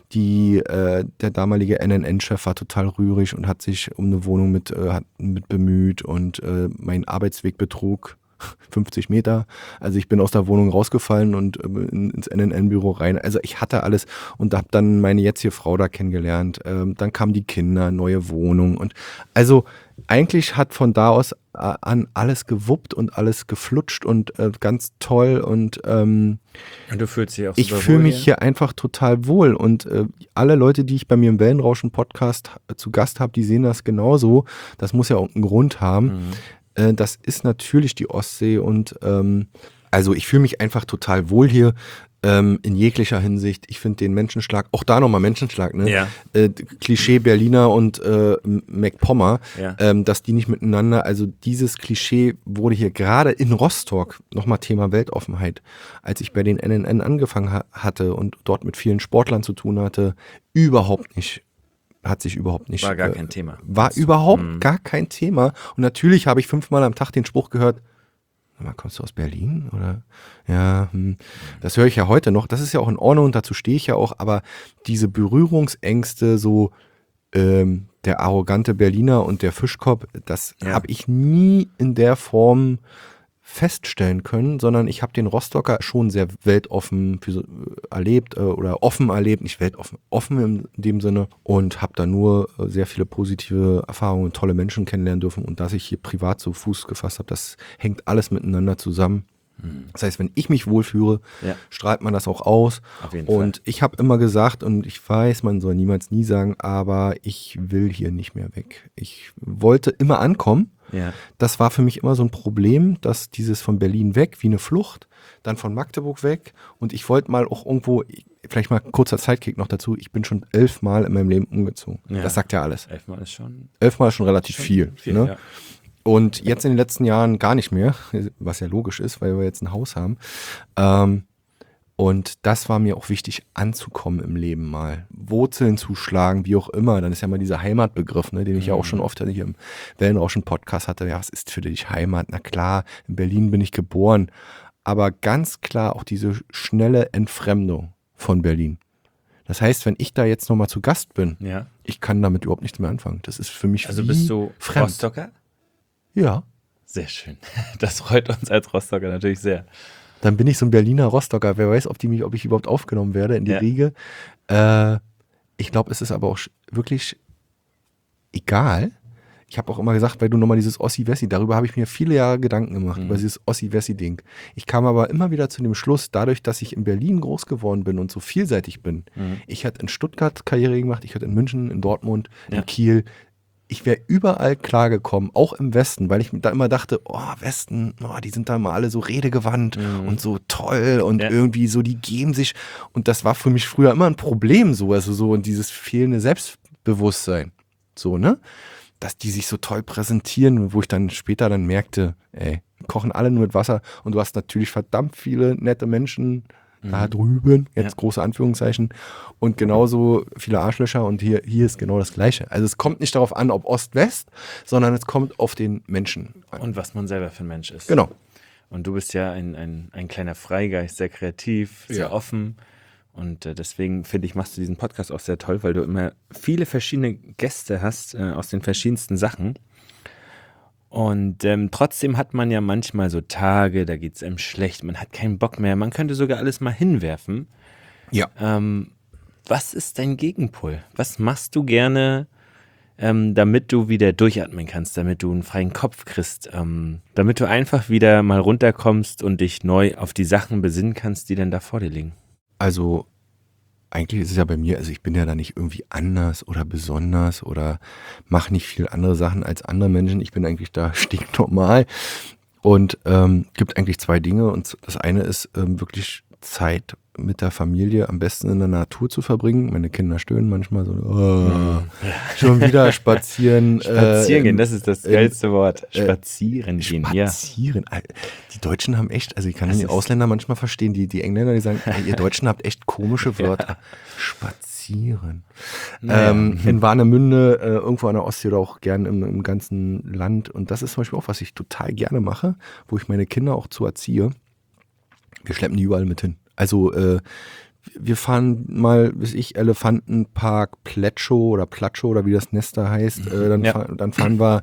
der damalige NNN-Chef war total rührig und hat sich um eine Wohnung mit bemüht und mein Arbeitsweg betrug 50 Meter. Also ich bin aus der Wohnung rausgefallen und ins NNN-Büro rein. Also ich hatte alles und habe dann meine jetzige Frau da kennengelernt. Dann kamen die Kinder, neue Wohnung und also eigentlich hat von da aus an alles gewuppt und alles geflutscht und ganz toll und du fühlst dich auch ich super fühle wohl mich hier einfach total wohl und alle Leute, die ich bei mir im Wellenrauschen-Podcast zu Gast habe, die sehen das genauso. Das muss ja auch einen Grund haben. Das ist natürlich die Ostsee und also ich fühle mich einfach total wohl hier in jeglicher Hinsicht. Ich finde den Menschenschlag, auch da nochmal Menschenschlag, ne? Ja. Klischee Berliner und MacPommer, Ja. dass die nicht miteinander, also dieses Klischee wurde hier gerade in Rostock, nochmal Thema Weltoffenheit, als ich bei den NNN angefangen hatte und dort mit vielen Sportlern zu tun hatte, hat sich überhaupt nicht. War gar kein Thema. War überhaupt gar kein Thema. Und natürlich habe ich 5-mal am Tag den Spruch gehört, kommst du aus Berlin? Oder ja, das höre ich ja heute noch. Das ist ja auch in Ordnung und dazu stehe ich ja auch, aber diese Berührungsängste, so der arrogante Berliner und der Fischkopf, das habe ich nie in der Form feststellen können, sondern ich habe den Rostocker schon sehr weltoffen erlebt oder offen erlebt, nicht weltoffen, offen in dem Sinne und habe da nur sehr viele positive Erfahrungen und tolle Menschen kennenlernen dürfen und dass ich hier privat so Fuß gefasst habe, das hängt alles miteinander zusammen. Das heißt, wenn ich mich wohlfühle, strahlt man das auch aus. Auf jeden Fall. Und ich habe immer gesagt, und ich weiß, man soll niemals nie sagen, aber ich will hier nicht mehr weg. Ich wollte immer ankommen. Ja. Das war für mich immer so ein Problem, dass dieses von Berlin weg, wie eine Flucht, dann von Magdeburg weg. Und ich wollte mal auch irgendwo, vielleicht mal kurzer Sidekick noch dazu, ich bin schon 11 Mal in meinem Leben umgezogen. Ja. Das sagt ja alles. 11 Mal ist schon 11 Mal ist schon relativ viel. Ne? Ja. Und jetzt in den letzten Jahren gar nicht mehr, was ja logisch ist, weil wir jetzt ein Haus haben. Und das war mir auch wichtig, anzukommen im Leben mal. Wurzeln zu schlagen, wie auch immer. Dann ist ja mal dieser Heimatbegriff, ne, den ich ja auch schon oft hier im Wellenrauschen-Podcast hatte. Ja, was ist für dich Heimat? Na klar, in Berlin bin ich geboren. Aber ganz klar auch diese schnelle Entfremdung von Berlin. Das heißt, wenn ich da jetzt nochmal zu Gast bin, ich kann damit überhaupt nichts mehr anfangen. Das ist für mich Also wie bist du fremd. Rostocker? Ja. Sehr schön. Das freut uns als Rostocker natürlich sehr. Dann bin ich so ein Berliner Rostocker. Wer weiß, ob ich überhaupt aufgenommen werde in die Riege. Ich glaube, es ist aber auch wirklich egal. Ich habe auch immer gesagt, weil du nochmal dieses Ossi-Wessi, darüber habe ich mir viele Jahre Gedanken gemacht, über dieses Ossi-Wessi-Ding. Ich kam aber immer wieder zu dem Schluss, dadurch, dass ich in Berlin groß geworden bin und so vielseitig bin. Ich hatte in Stuttgart Karriere gemacht, ich hatte in München, in Dortmund, in Kiel. Ich wäre überall klargekommen, auch im Westen, weil ich da immer dachte, Westen, die sind da mal alle so redegewandt und so toll und irgendwie so, die geben sich. Und das war für mich früher immer ein Problem so, also so und dieses fehlende Selbstbewusstsein, so, ne? Dass die sich so toll präsentieren, wo ich dann später dann merkte, kochen alle nur mit Wasser und du hast natürlich verdammt viele nette Menschen da drüben, jetzt große Anführungszeichen, und genauso viele Arschlöcher und hier ist genau das Gleiche. Also es kommt nicht darauf an, ob Ost-West, sondern es kommt auf den Menschen an. Und was man selber für ein Mensch ist. Genau. Und du bist ja ein kleiner Freigeist, sehr kreativ, sehr offen. Und deswegen finde ich, machst du diesen Podcast auch sehr toll, weil du immer viele verschiedene Gäste hast aus den verschiedensten Sachen. Und trotzdem hat man ja manchmal so Tage, da geht es einem schlecht, man hat keinen Bock mehr, man könnte sogar alles mal hinwerfen. Ja. Was ist dein Gegenpol? Was machst du gerne, damit du wieder durchatmen kannst, damit du einen freien Kopf kriegst, damit du einfach wieder mal runterkommst und dich neu auf die Sachen besinnen kannst, die dann da vor dir liegen? Also eigentlich ist es ja bei mir, also ich bin ja da nicht irgendwie anders oder besonders oder mache nicht viel andere Sachen als andere Menschen. Ich bin eigentlich da stinknormal und gibt eigentlich zwei Dinge. Und das eine ist wirklich Zeit mit der Familie am besten in der Natur zu verbringen. Meine Kinder stöhnen manchmal so, schon wieder spazieren. Spazieren gehen, das ist das geilste Wort. Spazieren gehen, Spazieren. Ja. Die Deutschen haben echt, also ich kann die Ausländer manchmal verstehen, die Engländer, die sagen, ihr Deutschen habt echt komische Wörter. Ja. Spazieren. Naja. In Warnemünde, irgendwo an der Ostsee oder auch gern im ganzen Land. Und das ist zum Beispiel auch, was ich total gerne mache, wo ich meine Kinder auch zu erziehe. Wir schleppen die überall mit hin. Also wir fahren mal, bis ich, Elefantenpark Pletschow oder wie das Nest da heißt. Dann fahren wir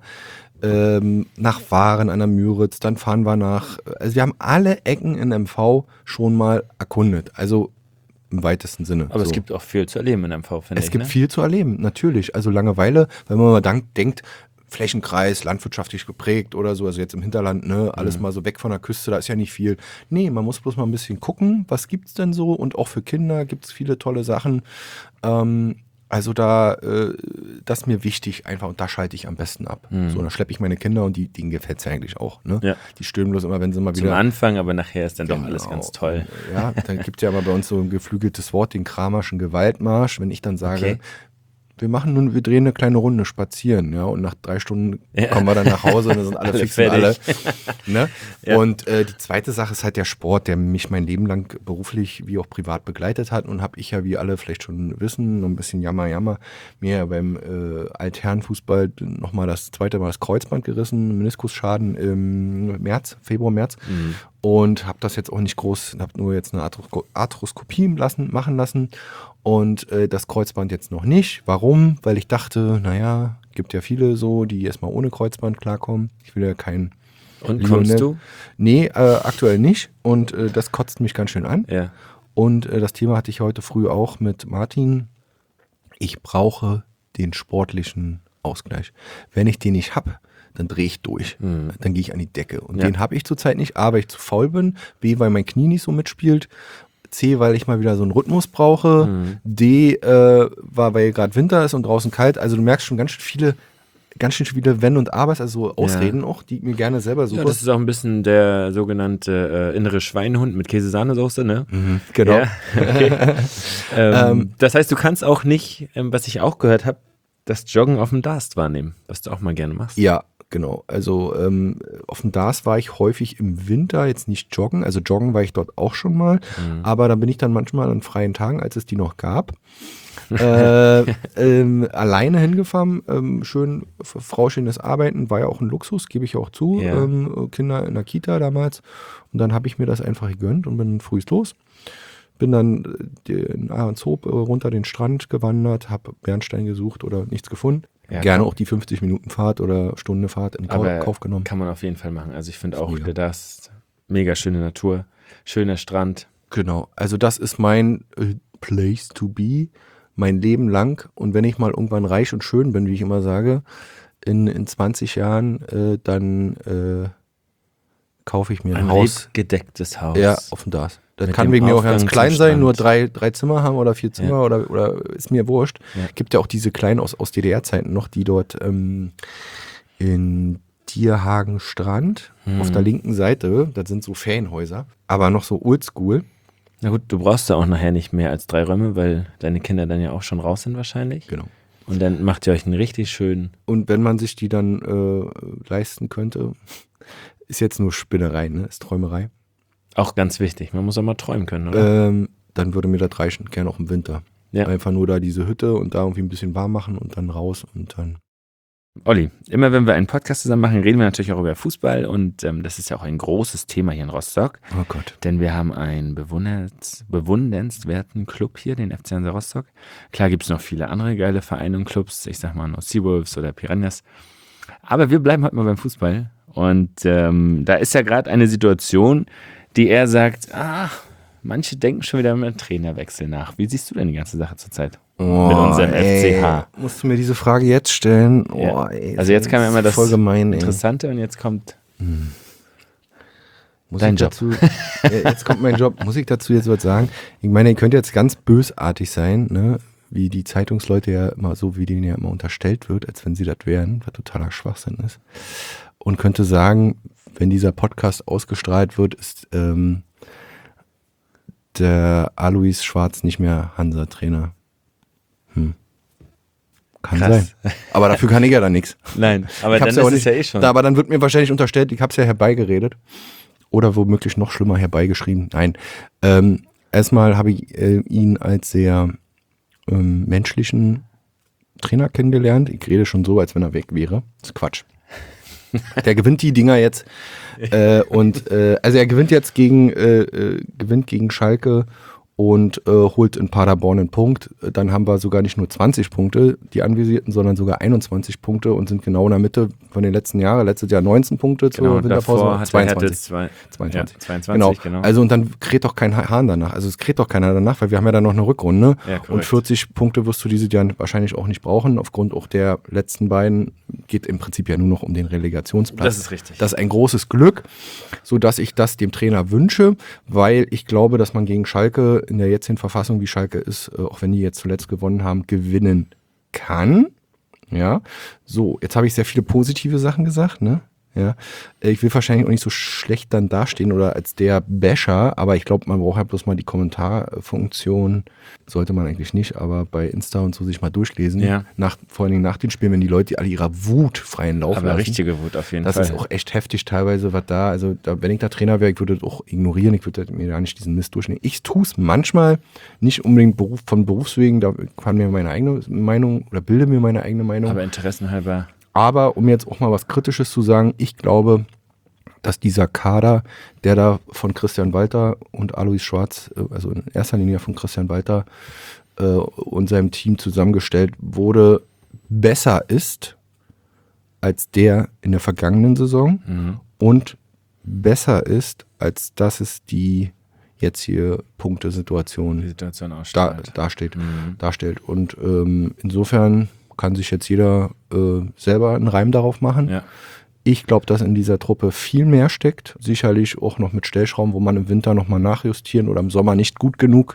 nach Waren an der Müritz, dann fahren wir also wir haben alle Ecken in MV schon mal erkundet. Also im weitesten Sinne. Aber es gibt auch viel zu erleben in MV, finde ich. Es gibt viel zu erleben, natürlich. Also Langeweile, wenn man mal denkt, Flächenkreis, landwirtschaftlich geprägt oder so, also jetzt im Hinterland, ne, alles mal so weg von der Küste, da ist ja nicht viel. Nee, man muss bloß mal ein bisschen gucken, was gibt's denn so, und auch für Kinder gibt's viele tolle Sachen. Also das ist mir wichtig einfach, und da schalte ich am besten ab. So, dann schleppe ich meine Kinder und denen gefällt's ja eigentlich auch, ne? Ja. Die stöhnen bloß immer, wenn sie mal wieder... Zum Anfang, aber nachher ist dann doch alles ganz toll. Ja, dann gibt's ja aber bei uns so ein geflügeltes Wort, den Kramerschen Gewaltmarsch, wenn ich dann sage... Okay. Wir drehen eine kleine Runde spazieren, ja, und nach 3 Stunden kommen wir dann nach Hause und dann sind alle fix und alle. Ne? Ja. Und die zweite Sache ist halt der Sport, der mich mein Leben lang beruflich wie auch privat begleitet hat, und habe ich ja, wie alle vielleicht schon wissen, noch ein bisschen Jammer, mir beim Altherrenfußball nochmal das zweite Mal das Kreuzband gerissen, Meniskusschaden im Februar, März. Und habe das jetzt auch nicht groß, habe nur jetzt eine Arthroskopie machen lassen und das Kreuzband jetzt noch nicht. Warum? Weil ich dachte, naja, gibt ja viele so, die erstmal ohne Kreuzband klarkommen. Ich will ja keinen... Und kommst du? Nee, aktuell nicht, und das kotzt mich ganz schön an. Ja. Und das Thema hatte ich heute früh auch mit Martin. Ich brauche den sportlichen Ausgleich. Wenn ich den nicht habe, dann drehe ich durch. Dann gehe ich an die Decke. Und den habe ich zurzeit nicht. A, weil ich zu faul bin. B, weil mein Knie nicht so mitspielt. C, weil ich mal wieder so einen Rhythmus brauche. D, weil gerade Winter ist und draußen kalt. Also du merkst schon ganz schön viele Wenn und Abers, also so Ausreden auch, die ich mir gerne selber suche. Ja, das ist auch ein bisschen der sogenannte innere Schweinehund mit Käse-Sahnesoße, ne? Genau. Ja, okay. Das heißt, du kannst auch nicht, was ich auch gehört habe, das Joggen auf dem Darst wahrnehmen, was du auch mal gerne machst. Ja, genau. Also auf dem Darst war ich häufig im Winter, jetzt nicht joggen. Also joggen war ich dort auch schon mal. Aber da bin ich dann manchmal an freien Tagen, als es die noch gab, alleine hingefahren. Schön frauschönes Arbeiten, war ja auch ein Luxus, gebe ich auch zu. Ja. Kinder in der Kita damals. Und dann habe ich mir das einfach gegönnt und bin früh los. Bin dann in Ahrenshoop runter den Strand gewandert, habe Bernstein gesucht oder nichts gefunden. Ja, gerne auch die 50 Minuten Fahrt oder Stunde Fahrt in Kauf genommen. Kann man auf jeden Fall machen. Also ich finde auch, das mega schöne Natur, schöner Strand. Genau, also das ist mein Place to be, mein Leben lang. Und wenn ich mal irgendwann reich und schön bin, wie ich immer sage, in 20 Jahren, dann kaufe ich mir ein Haus. Gedecktes Haus. Ja, auf dem Darst. Das kann wegen mir auch ganz klein sein, nur 3 Zimmer haben oder 4 Zimmer oder ist mir wurscht. Ja. Gibt ja auch diese kleinen aus DDR-Zeiten noch, die dort in Dierhagen Strand auf der linken Seite, das sind so Ferienhäuser, aber noch so oldschool. Na gut, du brauchst ja auch nachher nicht mehr als 3 Räume, weil deine Kinder dann ja auch schon raus sind wahrscheinlich. Genau. Und dann macht ihr euch einen richtig schönen... Und wenn man sich die dann leisten könnte, ist jetzt nur Spinnerei, ne? Ist Träumerei. Auch ganz wichtig, man muss auch mal träumen können, oder? Dann würde mir das reichen, gerne auch im Winter. Ja. Einfach nur da diese Hütte und da irgendwie ein bisschen warm machen und dann raus und dann Olli, immer wenn wir einen Podcast zusammen machen, reden wir natürlich auch über Fußball und das ist ja auch ein großes Thema hier in Rostock. Oh Gott. Denn wir haben einen bewundernswerten Club hier, den FC Hansa Rostock. Klar gibt es noch viele andere geile Vereine und Clubs, ich sag mal noch Seawolves oder Piranhas. Aber wir bleiben heute mal beim Fußball und da ist ja gerade eine Situation, die er sagt, manche denken schon wieder über Trainerwechsel nach. Wie siehst du denn die ganze Sache zurzeit? Mit unserem FCH. Musst du mir diese Frage jetzt stellen? Ja. Also jetzt kam ja immer das voll gemein, Interessante und jetzt kommt dein Job. Jetzt kommt mein Job. Muss ich dazu jetzt was sagen? Ich meine, ihr könnt jetzt ganz bösartig sein, ne? Wie die Zeitungsleute ja immer so, wie denen ja immer unterstellt wird, als wenn sie das wären, was totaler Schwachsinn ist. Und könnte sagen, wenn dieser Podcast ausgestrahlt wird, ist der Alois Schwarz nicht mehr Hansa-Trainer. Kann Krass. sein. Aber dafür kann ich ja dann nichts. Nein, aber dann ist es ja eh schon. Aber dann wird mir wahrscheinlich unterstellt, ich habe es ja herbeigeredet. Oder womöglich noch schlimmer herbeigeschrieben. Nein. Erstmal habe ich ihn als sehr menschlichen Trainer kennengelernt. Ich rede schon so, als wenn er weg wäre. Das ist Quatsch. Der gewinnt die Dinger jetzt. Also er gewinnt jetzt gegen Schalke und holt in Paderborn einen Punkt. Dann haben wir sogar nicht nur 20 Punkte, die Anvisierten, sondern sogar 21 Punkte und sind genau in der Mitte von den letzten Jahren. Letztes Jahr 19 Punkte zur Winterpause. 22. Genau. Also und dann kräht doch kein Hahn danach. Also es kräht doch keiner danach, weil wir haben ja dann noch eine Rückrunde. Ja, und 40 Punkte wirst du diese Jahr wahrscheinlich auch nicht brauchen. Aufgrund auch der letzten beiden geht im Prinzip ja nur noch um den Relegationsplatz. Das ist richtig. Das ist ein großes Glück, sodass ich das dem Trainer wünsche, weil ich glaube, dass man gegen Schalke in der jetzigen Verfassung, wie Schalke ist, auch wenn die jetzt zuletzt gewonnen haben, gewinnen kann. Ja, so, jetzt habe ich sehr viele positive Sachen gesagt, ne? Ja, ich will wahrscheinlich auch nicht so schlecht dann dastehen oder als der Basher, aber ich glaube, man braucht halt bloß mal die Kommentarfunktion, sollte man eigentlich nicht, aber bei Insta und so sich mal durchlesen, ja. Vor allen Dingen nach den Spielen, wenn die Leute alle ihrer Wut freien Lauf lassen. Aber richtige Wut auf jeden Fall. Das ist auch echt heftig teilweise, was da, also wenn ich da Trainer wäre, ich würde das auch ignorieren, ich würde mir da nicht diesen Mist durchnehmen. Ich tue es manchmal, nicht unbedingt von Berufswegen, da kann mir meine eigene Meinung oder bilde mir meine eigene Meinung. Aber interessenhalber. Aber um jetzt auch mal was Kritisches zu sagen, ich glaube, dass dieser Kader, der da von Christian Walter und Alois Schwarz, also in erster Linie von Christian Walter und seinem Team zusammengestellt wurde, besser ist als der in der vergangenen Saison und besser ist, als dass es die jetzt hier Punktesituation darstellt. Und insofern kann sich jetzt jeder selber einen Reim darauf machen. Ja. Ich glaube, dass in dieser Truppe viel mehr steckt. Sicherlich auch noch mit Stellschrauben, wo man im Winter nochmal nachjustieren oder im Sommer nicht gut genug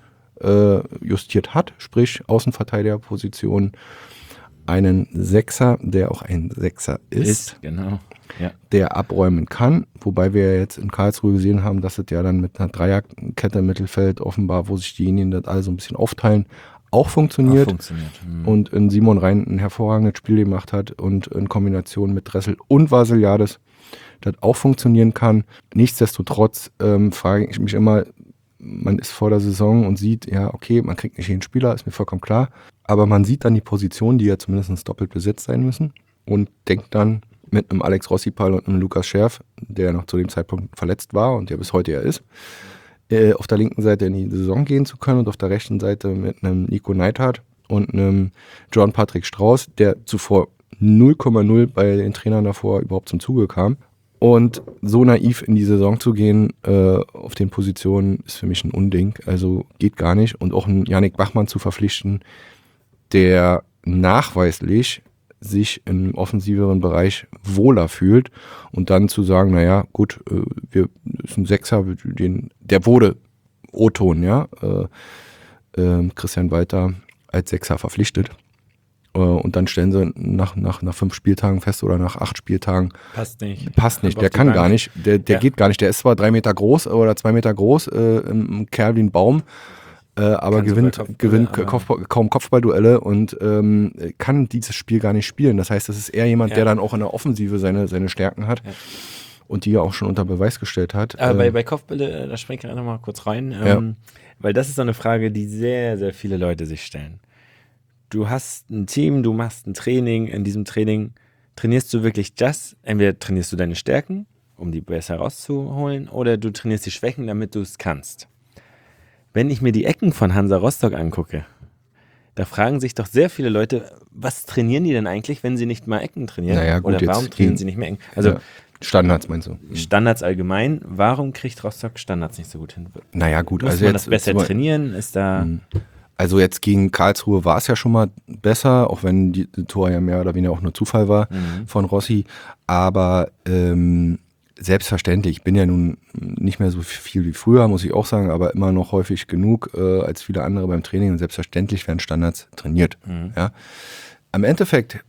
justiert hat. Sprich, Außenverteidigerposition, einen Sechser, der auch ein Sechser ist. Genau. Ja. Der abräumen kann. Wobei wir jetzt in Karlsruhe gesehen haben, dass es ja dann mit einer Dreierkette im Mittelfeld offenbar, wo sich diejenigen das alle so ein bisschen aufteilen, auch funktioniert. Und in Simon Rhein ein hervorragendes Spiel gemacht hat und in Kombination mit Dressel und Vasiliades das auch funktionieren kann. Nichtsdestotrotz frage ich mich immer, man ist vor der Saison und sieht, ja okay, man kriegt nicht jeden Spieler, ist mir vollkommen klar, aber man sieht dann die Positionen, die ja zumindest doppelt besetzt sein müssen und denkt dann mit einem Alex Rossipal und einem Lukas Scherf, der noch zu dem Zeitpunkt verletzt war und der bis heute ja ist, auf der linken Seite in die Saison gehen zu können und auf der rechten Seite mit einem Nico Neidhardt und einem John Patrick Strauß, der zuvor 0,0 bei den Trainern davor überhaupt zum Zuge kam. Und so naiv in die Saison zu gehen auf den Positionen ist für mich ein Unding. Also geht gar nicht. Und auch einen Yannick Bachmann zu verpflichten, der nachweislich sich im offensiveren Bereich wohler fühlt und dann zu sagen, naja, gut, wir ist ein Sechser, der wurde O-Ton, ja, Christian Walter als Sechser verpflichtet. Und dann stellen sie nach 5 Spieltagen fest oder nach 8 Spieltagen. Passt nicht. Der kann gar nicht. Der geht gar nicht. Der ist zwar 3 Meter groß oder 2 Meter groß, ein Kerl wie ein Baum, aber gewinnt kaum Kopfballduelle und kann dieses Spiel gar nicht spielen. Das heißt, das ist eher jemand, der dann auch in der Offensive seine Stärken hat und die er auch schon unter Beweis gestellt hat. Aber bei Kopfbälle, da springe ich einfach mal kurz rein, weil das ist so eine Frage, die sehr, sehr viele Leute sich stellen. du hast ein Team, du machst ein Training, in diesem Training trainierst du wirklich entweder trainierst du deine Stärken, um die besser rauszuholen, oder du trainierst die Schwächen, damit du es kannst. Wenn ich mir die Ecken von Hansa Rostock angucke, da fragen sich doch sehr viele Leute, was trainieren die denn eigentlich, wenn sie nicht mal Ecken trainieren? Naja, gut, oder warum trainieren sie nicht mehr Ecken? Also Standards meinst du? Standards allgemein, warum kriegt Rostock Standards nicht so gut hin? Naja, gut. Muss also man jetzt das besser trainieren? Ist da... Also jetzt gegen Karlsruhe war es ja schon mal besser, auch wenn die Tor ja mehr oder weniger auch nur Zufall war von Rossi. Aber selbstverständlich, ich bin ja nun nicht mehr so viel wie früher, muss ich auch sagen, aber immer noch häufig genug als viele andere beim Training. Und selbstverständlich werden Standards trainiert. Ja. Am Endeffekt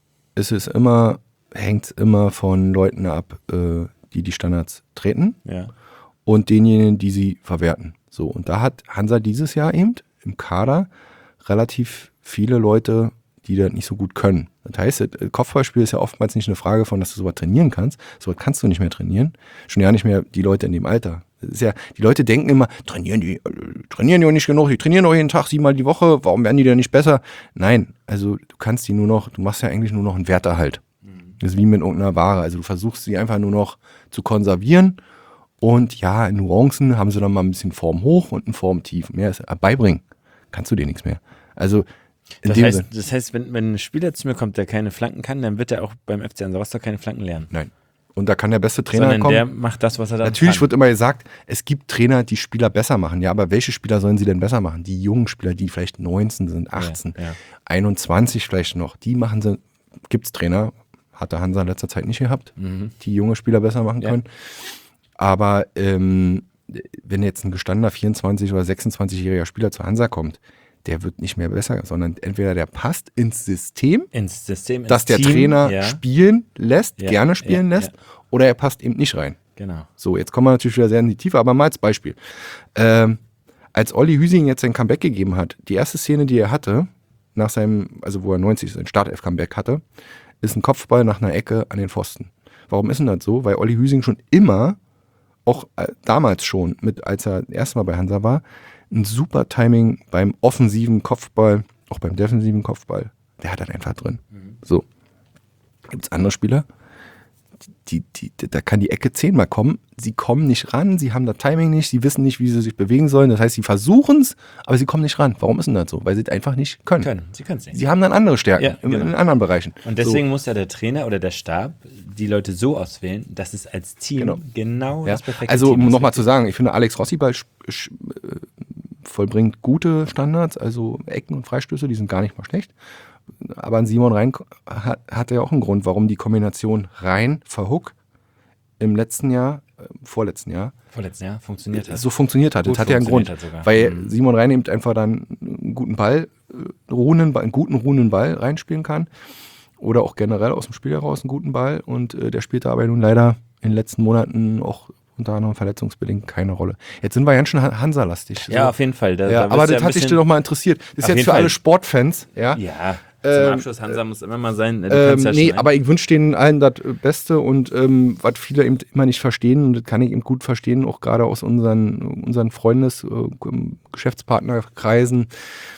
hängt es immer von Leuten ab, die Standards treten und denjenigen, die sie verwerten. So, und da hat Hansa dieses Jahr eben im Kader relativ viele Leute, die das nicht so gut können. Das heißt, Kopfballspiel ist ja oftmals nicht eine Frage von, dass du sowas trainieren kannst. Sowas kannst du nicht mehr trainieren. Schon ja nicht mehr die Leute in dem Alter. Das ist ja, die Leute denken immer, trainieren die auch nicht genug, die trainieren doch jeden Tag 7-mal die Woche, warum werden die denn nicht besser? Nein, also du machst ja eigentlich nur noch einen Werterhalt. Das ist wie mit irgendeiner Ware. Also du versuchst sie einfach nur noch zu konservieren. Und ja, in Nuancen haben sie dann mal ein bisschen Form hoch und ein Form tief. Mehr ist beibringen. Kannst du dir nichts mehr. Also das heißt, wenn ein Spieler zu mir kommt, der keine Flanken kann, dann wird er auch beim FC Hansa Rostock keine Flanken lernen. Nein. Und da kann der beste Trainer Sondern kommen. der macht das, was er dann Natürlich kann. wird immer gesagt, es gibt Trainer, die Spieler besser machen. Ja, aber welche Spieler sollen sie denn besser machen? Die jungen Spieler, die vielleicht 19 sind, 18, 21 vielleicht noch. Gibt's Trainer, hat der Hansa in letzter Zeit nicht gehabt, die junge Spieler besser machen können. Aber wenn jetzt ein gestandener 24- oder 26-jähriger Spieler zu Hansa kommt, der wird nicht mehr besser, sondern entweder der passt ins System, dass der Team, Trainer spielen lässt, gerne spielen lässt, oder er passt eben nicht rein. Genau. So, jetzt kommen wir natürlich wieder sehr in die Tiefe, aber mal als Beispiel. Als Olli Hüsing jetzt sein Comeback gegeben hat, die erste Szene, die er hatte, nach wo er 90 sein Startelf-Comeback hatte, ist ein Kopfball nach einer Ecke an den Pfosten. Warum ist denn das so? Weil Olli Hüsing schon immer, auch damals schon, als er erstmal bei Hansa war, ein super Timing beim offensiven Kopfball, auch beim defensiven Kopfball, der hat das einfach drin. So. Gibt es andere Spieler, da kann die Ecke 10-mal kommen, sie kommen nicht ran, sie haben das Timing nicht, sie wissen nicht, wie sie sich bewegen sollen, das heißt, sie versuchen es, aber sie kommen nicht ran. Warum ist denn das so? Weil sie es einfach nicht können. Sie können es nicht. Sie haben dann andere Stärken in anderen Bereichen. Und deswegen muss ja der Trainer oder der Stab die Leute so auswählen, dass es als Team genau das perfekte Also Team um ist. nochmal zu sagen, ich finde Alex Rossiball vollbringt gute Standards, also Ecken und Freistöße, die sind gar nicht mal schlecht. Aber an Simon Rhein hat ja auch einen Grund, warum die Kombination Rhein-Verhook im vorletzten Jahr funktioniert hat. So funktioniert hat. Das hat ja einen Grund, weil Simon Rhein eben einfach dann einen guten ruhenden Ball reinspielen kann oder auch generell aus dem Spiel heraus einen guten Ball und der spielte aber nun leider in den letzten Monaten auch unter anderem verletzungsbedingt keine Rolle. Jetzt sind wir ganz schön Hansa-lastig. Ja, so. auf jeden Fall. Aber das hat dich doch mal interessiert. Das ist jetzt für alle Sportfans. Ja, zum Abschluss, Hansa muss immer mal sein. Aber ich wünsche denen allen das Beste und was viele eben immer nicht verstehen, und das kann ich eben gut verstehen, auch gerade aus unseren Geschäftspartnerkreisen.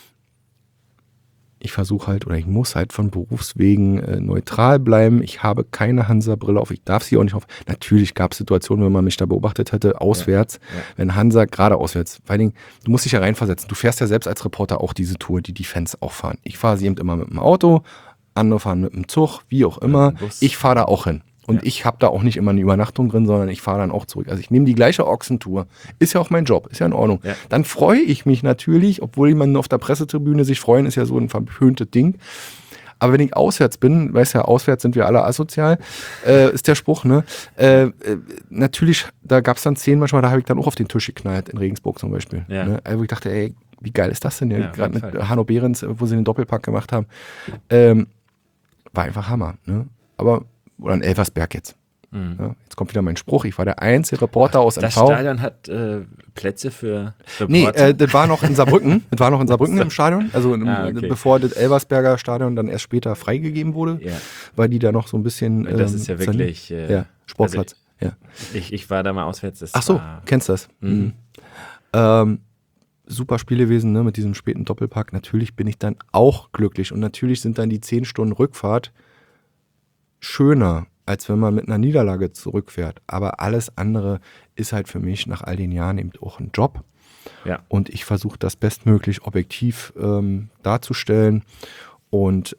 Ich muss halt von Berufswegen neutral bleiben. Ich habe keine Hansa-Brille auf. Ich darf sie auch nicht auf. Natürlich gab es Situationen, wenn man mich da beobachtet hätte, auswärts, wenn Hansa, gerade auswärts, vor allen Dingen, du musst dich ja reinversetzen. Du fährst ja selbst als Reporter auch diese Tour, die Fans auch fahren. Ich fahre sie eben immer mit dem Auto, andere fahren mit dem Zug, wie auch immer. Ich fahre da auch hin. Und ich habe da auch nicht immer eine Übernachtung drin, sondern ich fahre dann auch zurück. Also ich nehme die gleiche Ochsentour. Ist ja auch mein Job, ist ja in Ordnung. Ja. Dann freue ich mich natürlich, obwohl man auf der Pressetribüne sich freuen, ist ja so ein verpöntes Ding. Aber wenn ich auswärts bin, weißt ja, auswärts sind wir alle asozial, ist der Spruch, ne? Natürlich, da gab es dann Szenen manchmal, da habe ich dann auch auf den Tisch geknallt, in Regensburg zum Beispiel. Ja. Ne? Also ich dachte, ey, wie geil ist das denn? Ja, gerade mit Hanno Behrens, wo sie den Doppelpack gemacht haben. War einfach Hammer. Ne? Oder in Elversberg jetzt. Ja, jetzt kommt wieder mein Spruch. Ich war der einzige Reporter aus MV. Das Stadion hat Plätze für Reporter? Nee, das war noch in Saarbrücken. Das war noch in Saarbrücken im Stadion. Also bevor das Elversberger Stadion dann erst später freigegeben wurde, weil die da noch so ein bisschen... das ist ja wirklich... Sportplatz. Also ich war da mal auswärts. Ach so, kennst das? Mhm. super Spiel gewesen, ne, mit diesem späten Doppelpack. Natürlich bin ich dann auch glücklich und natürlich sind dann die 10 Stunden Rückfahrt schöner, als wenn man mit einer Niederlage zurückfährt. Aber alles andere ist halt für mich nach all den Jahren eben auch ein Job. Ja. Und ich versuche das bestmöglich objektiv darzustellen und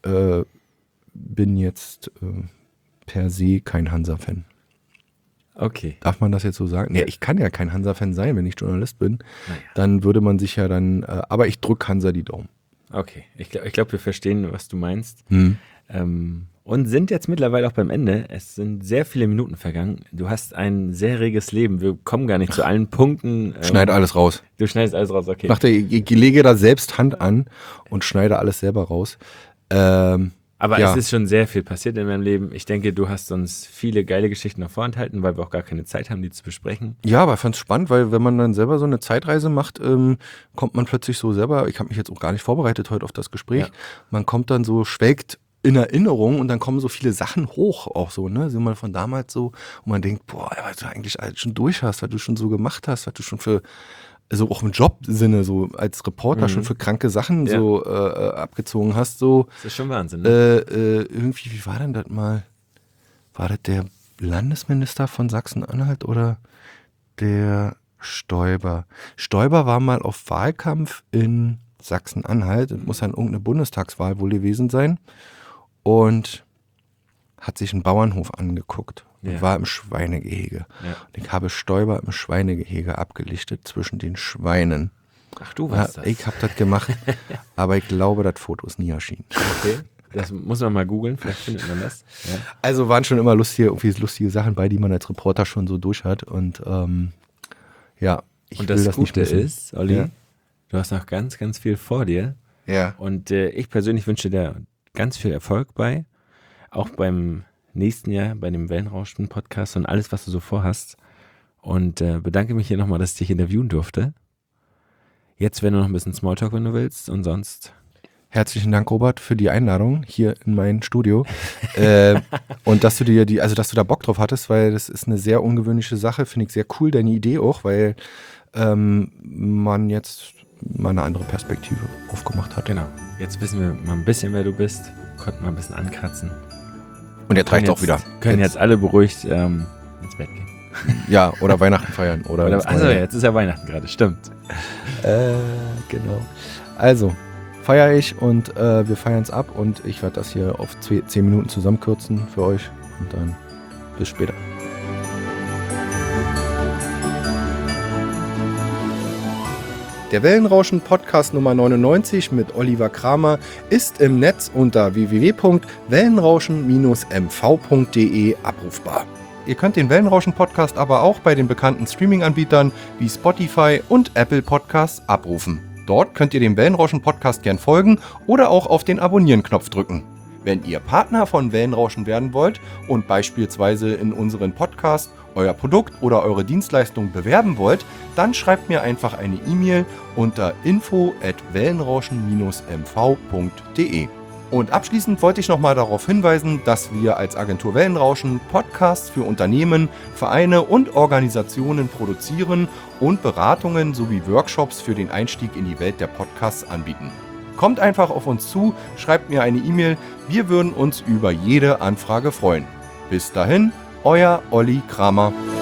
bin jetzt per se kein Hansa-Fan. Okay. Darf man das jetzt so sagen? Nee, ich kann ja kein Hansa-Fan sein, wenn ich Journalist bin. Naja. Dann würde man sich ja dann, aber ich drücke Hansa die Daumen. Okay, ich glaub, wir verstehen, was du meinst. Und sind jetzt mittlerweile auch beim Ende. Es sind sehr viele Minuten vergangen. Du hast ein sehr reges Leben. Wir kommen gar nicht zu allen Punkten. Schneide alles raus. Du schneidest alles raus, okay. Ich lege da selbst Hand an und schneide alles selber raus. Aber ja. es ist schon sehr viel passiert in meinem Leben. Ich denke, du hast uns viele geile Geschichten noch vorenthalten, weil wir auch gar keine Zeit haben, die zu besprechen. Ja, aber ich fand es spannend, weil wenn man dann selber so eine Zeitreise macht, kommt man plötzlich so selber, ich habe mich jetzt auch gar nicht vorbereitet heute auf das Gespräch, man kommt dann so, schwelgt in Erinnerung und dann kommen so viele Sachen hoch auch so, ne, sind mal von damals so und man denkt, boah, was du eigentlich alles schon durch hast, was du schon so gemacht hast, was du schon für, also auch im Jobsinne, so als Reporter schon für kranke Sachen so abgezogen hast, so. Das ist schon Wahnsinn, ne? Irgendwie, wie war denn das mal? War das der Landesminister von Sachsen-Anhalt oder der Stoiber? Stoiber war mal auf Wahlkampf in Sachsen-Anhalt, das muss dann irgendeine Bundestagswahl wohl gewesen sein und hat sich einen Bauernhof angeguckt. Und war im Schweinegehege. Ja. Und ich habe Stoiber im Schweinegehege abgelichtet zwischen den Schweinen. Ach, du warst das. Ich habe das gemacht, aber ich glaube, das Foto ist nie erschienen. Okay, das muss man mal googeln, vielleicht findet man das. Ja. Also waren schon immer lustige Sachen bei, die man als Reporter schon so durch hat. Und ja, ich und will das das Gute nicht missen. ist, Olli, du hast noch ganz, ganz viel vor dir. Ja. Und ich persönlich wünsche dir ganz viel Erfolg bei, auch beim nächsten Jahr bei dem Wellenrauschen-Podcast und alles, was du so vorhast. Und bedanke mich hier nochmal, dass ich dich interviewen durfte. Jetzt wäre nur noch ein bisschen Smalltalk, wenn du willst. Und sonst... Herzlichen Dank, Robert, für die Einladung hier in mein Studio. Und dass du dass du da Bock drauf hattest, weil das ist eine sehr ungewöhnliche Sache. Finde ich sehr cool, deine Idee auch, weil man jetzt mal eine andere Perspektive aufgemacht hat. Genau. Jetzt wissen wir mal ein bisschen, wer du bist. Konnten mal ein bisschen ankratzen. Und jetzt reicht auch wieder. Können jetzt alle beruhigt ins Bett gehen. Ja, oder Weihnachten feiern. Also jetzt ist ja Weihnachten gerade, stimmt. Genau. Also, feiere ich und wir feiern es ab und ich werde das hier auf 10 Minuten zusammenkürzen für euch und dann bis später. Der Wellenrauschen-Podcast Nummer 99 mit Oliver Kramer ist im Netz unter www.wellenrauschen-mv.de abrufbar. Ihr könnt den Wellenrauschen-Podcast aber auch bei den bekannten Streaming-Anbietern wie Spotify und Apple Podcasts abrufen. Dort könnt ihr dem Wellenrauschen-Podcast gern folgen oder auch auf den Abonnieren-Knopf drücken. Wenn ihr Partner von Wellenrauschen werden wollt und beispielsweise in unseren Podcast euer Produkt oder eure Dienstleistung bewerben wollt, dann schreibt mir einfach eine E-Mail unter info@wellenrauschen-mv.de. Und abschließend wollte ich nochmal darauf hinweisen, dass wir als Agentur Wellenrauschen Podcasts für Unternehmen, Vereine und Organisationen produzieren und Beratungen sowie Workshops für den Einstieg in die Welt der Podcasts anbieten. Kommt einfach auf uns zu, schreibt mir eine E-Mail, wir würden uns über jede Anfrage freuen. Bis dahin, euer Olli Kramer.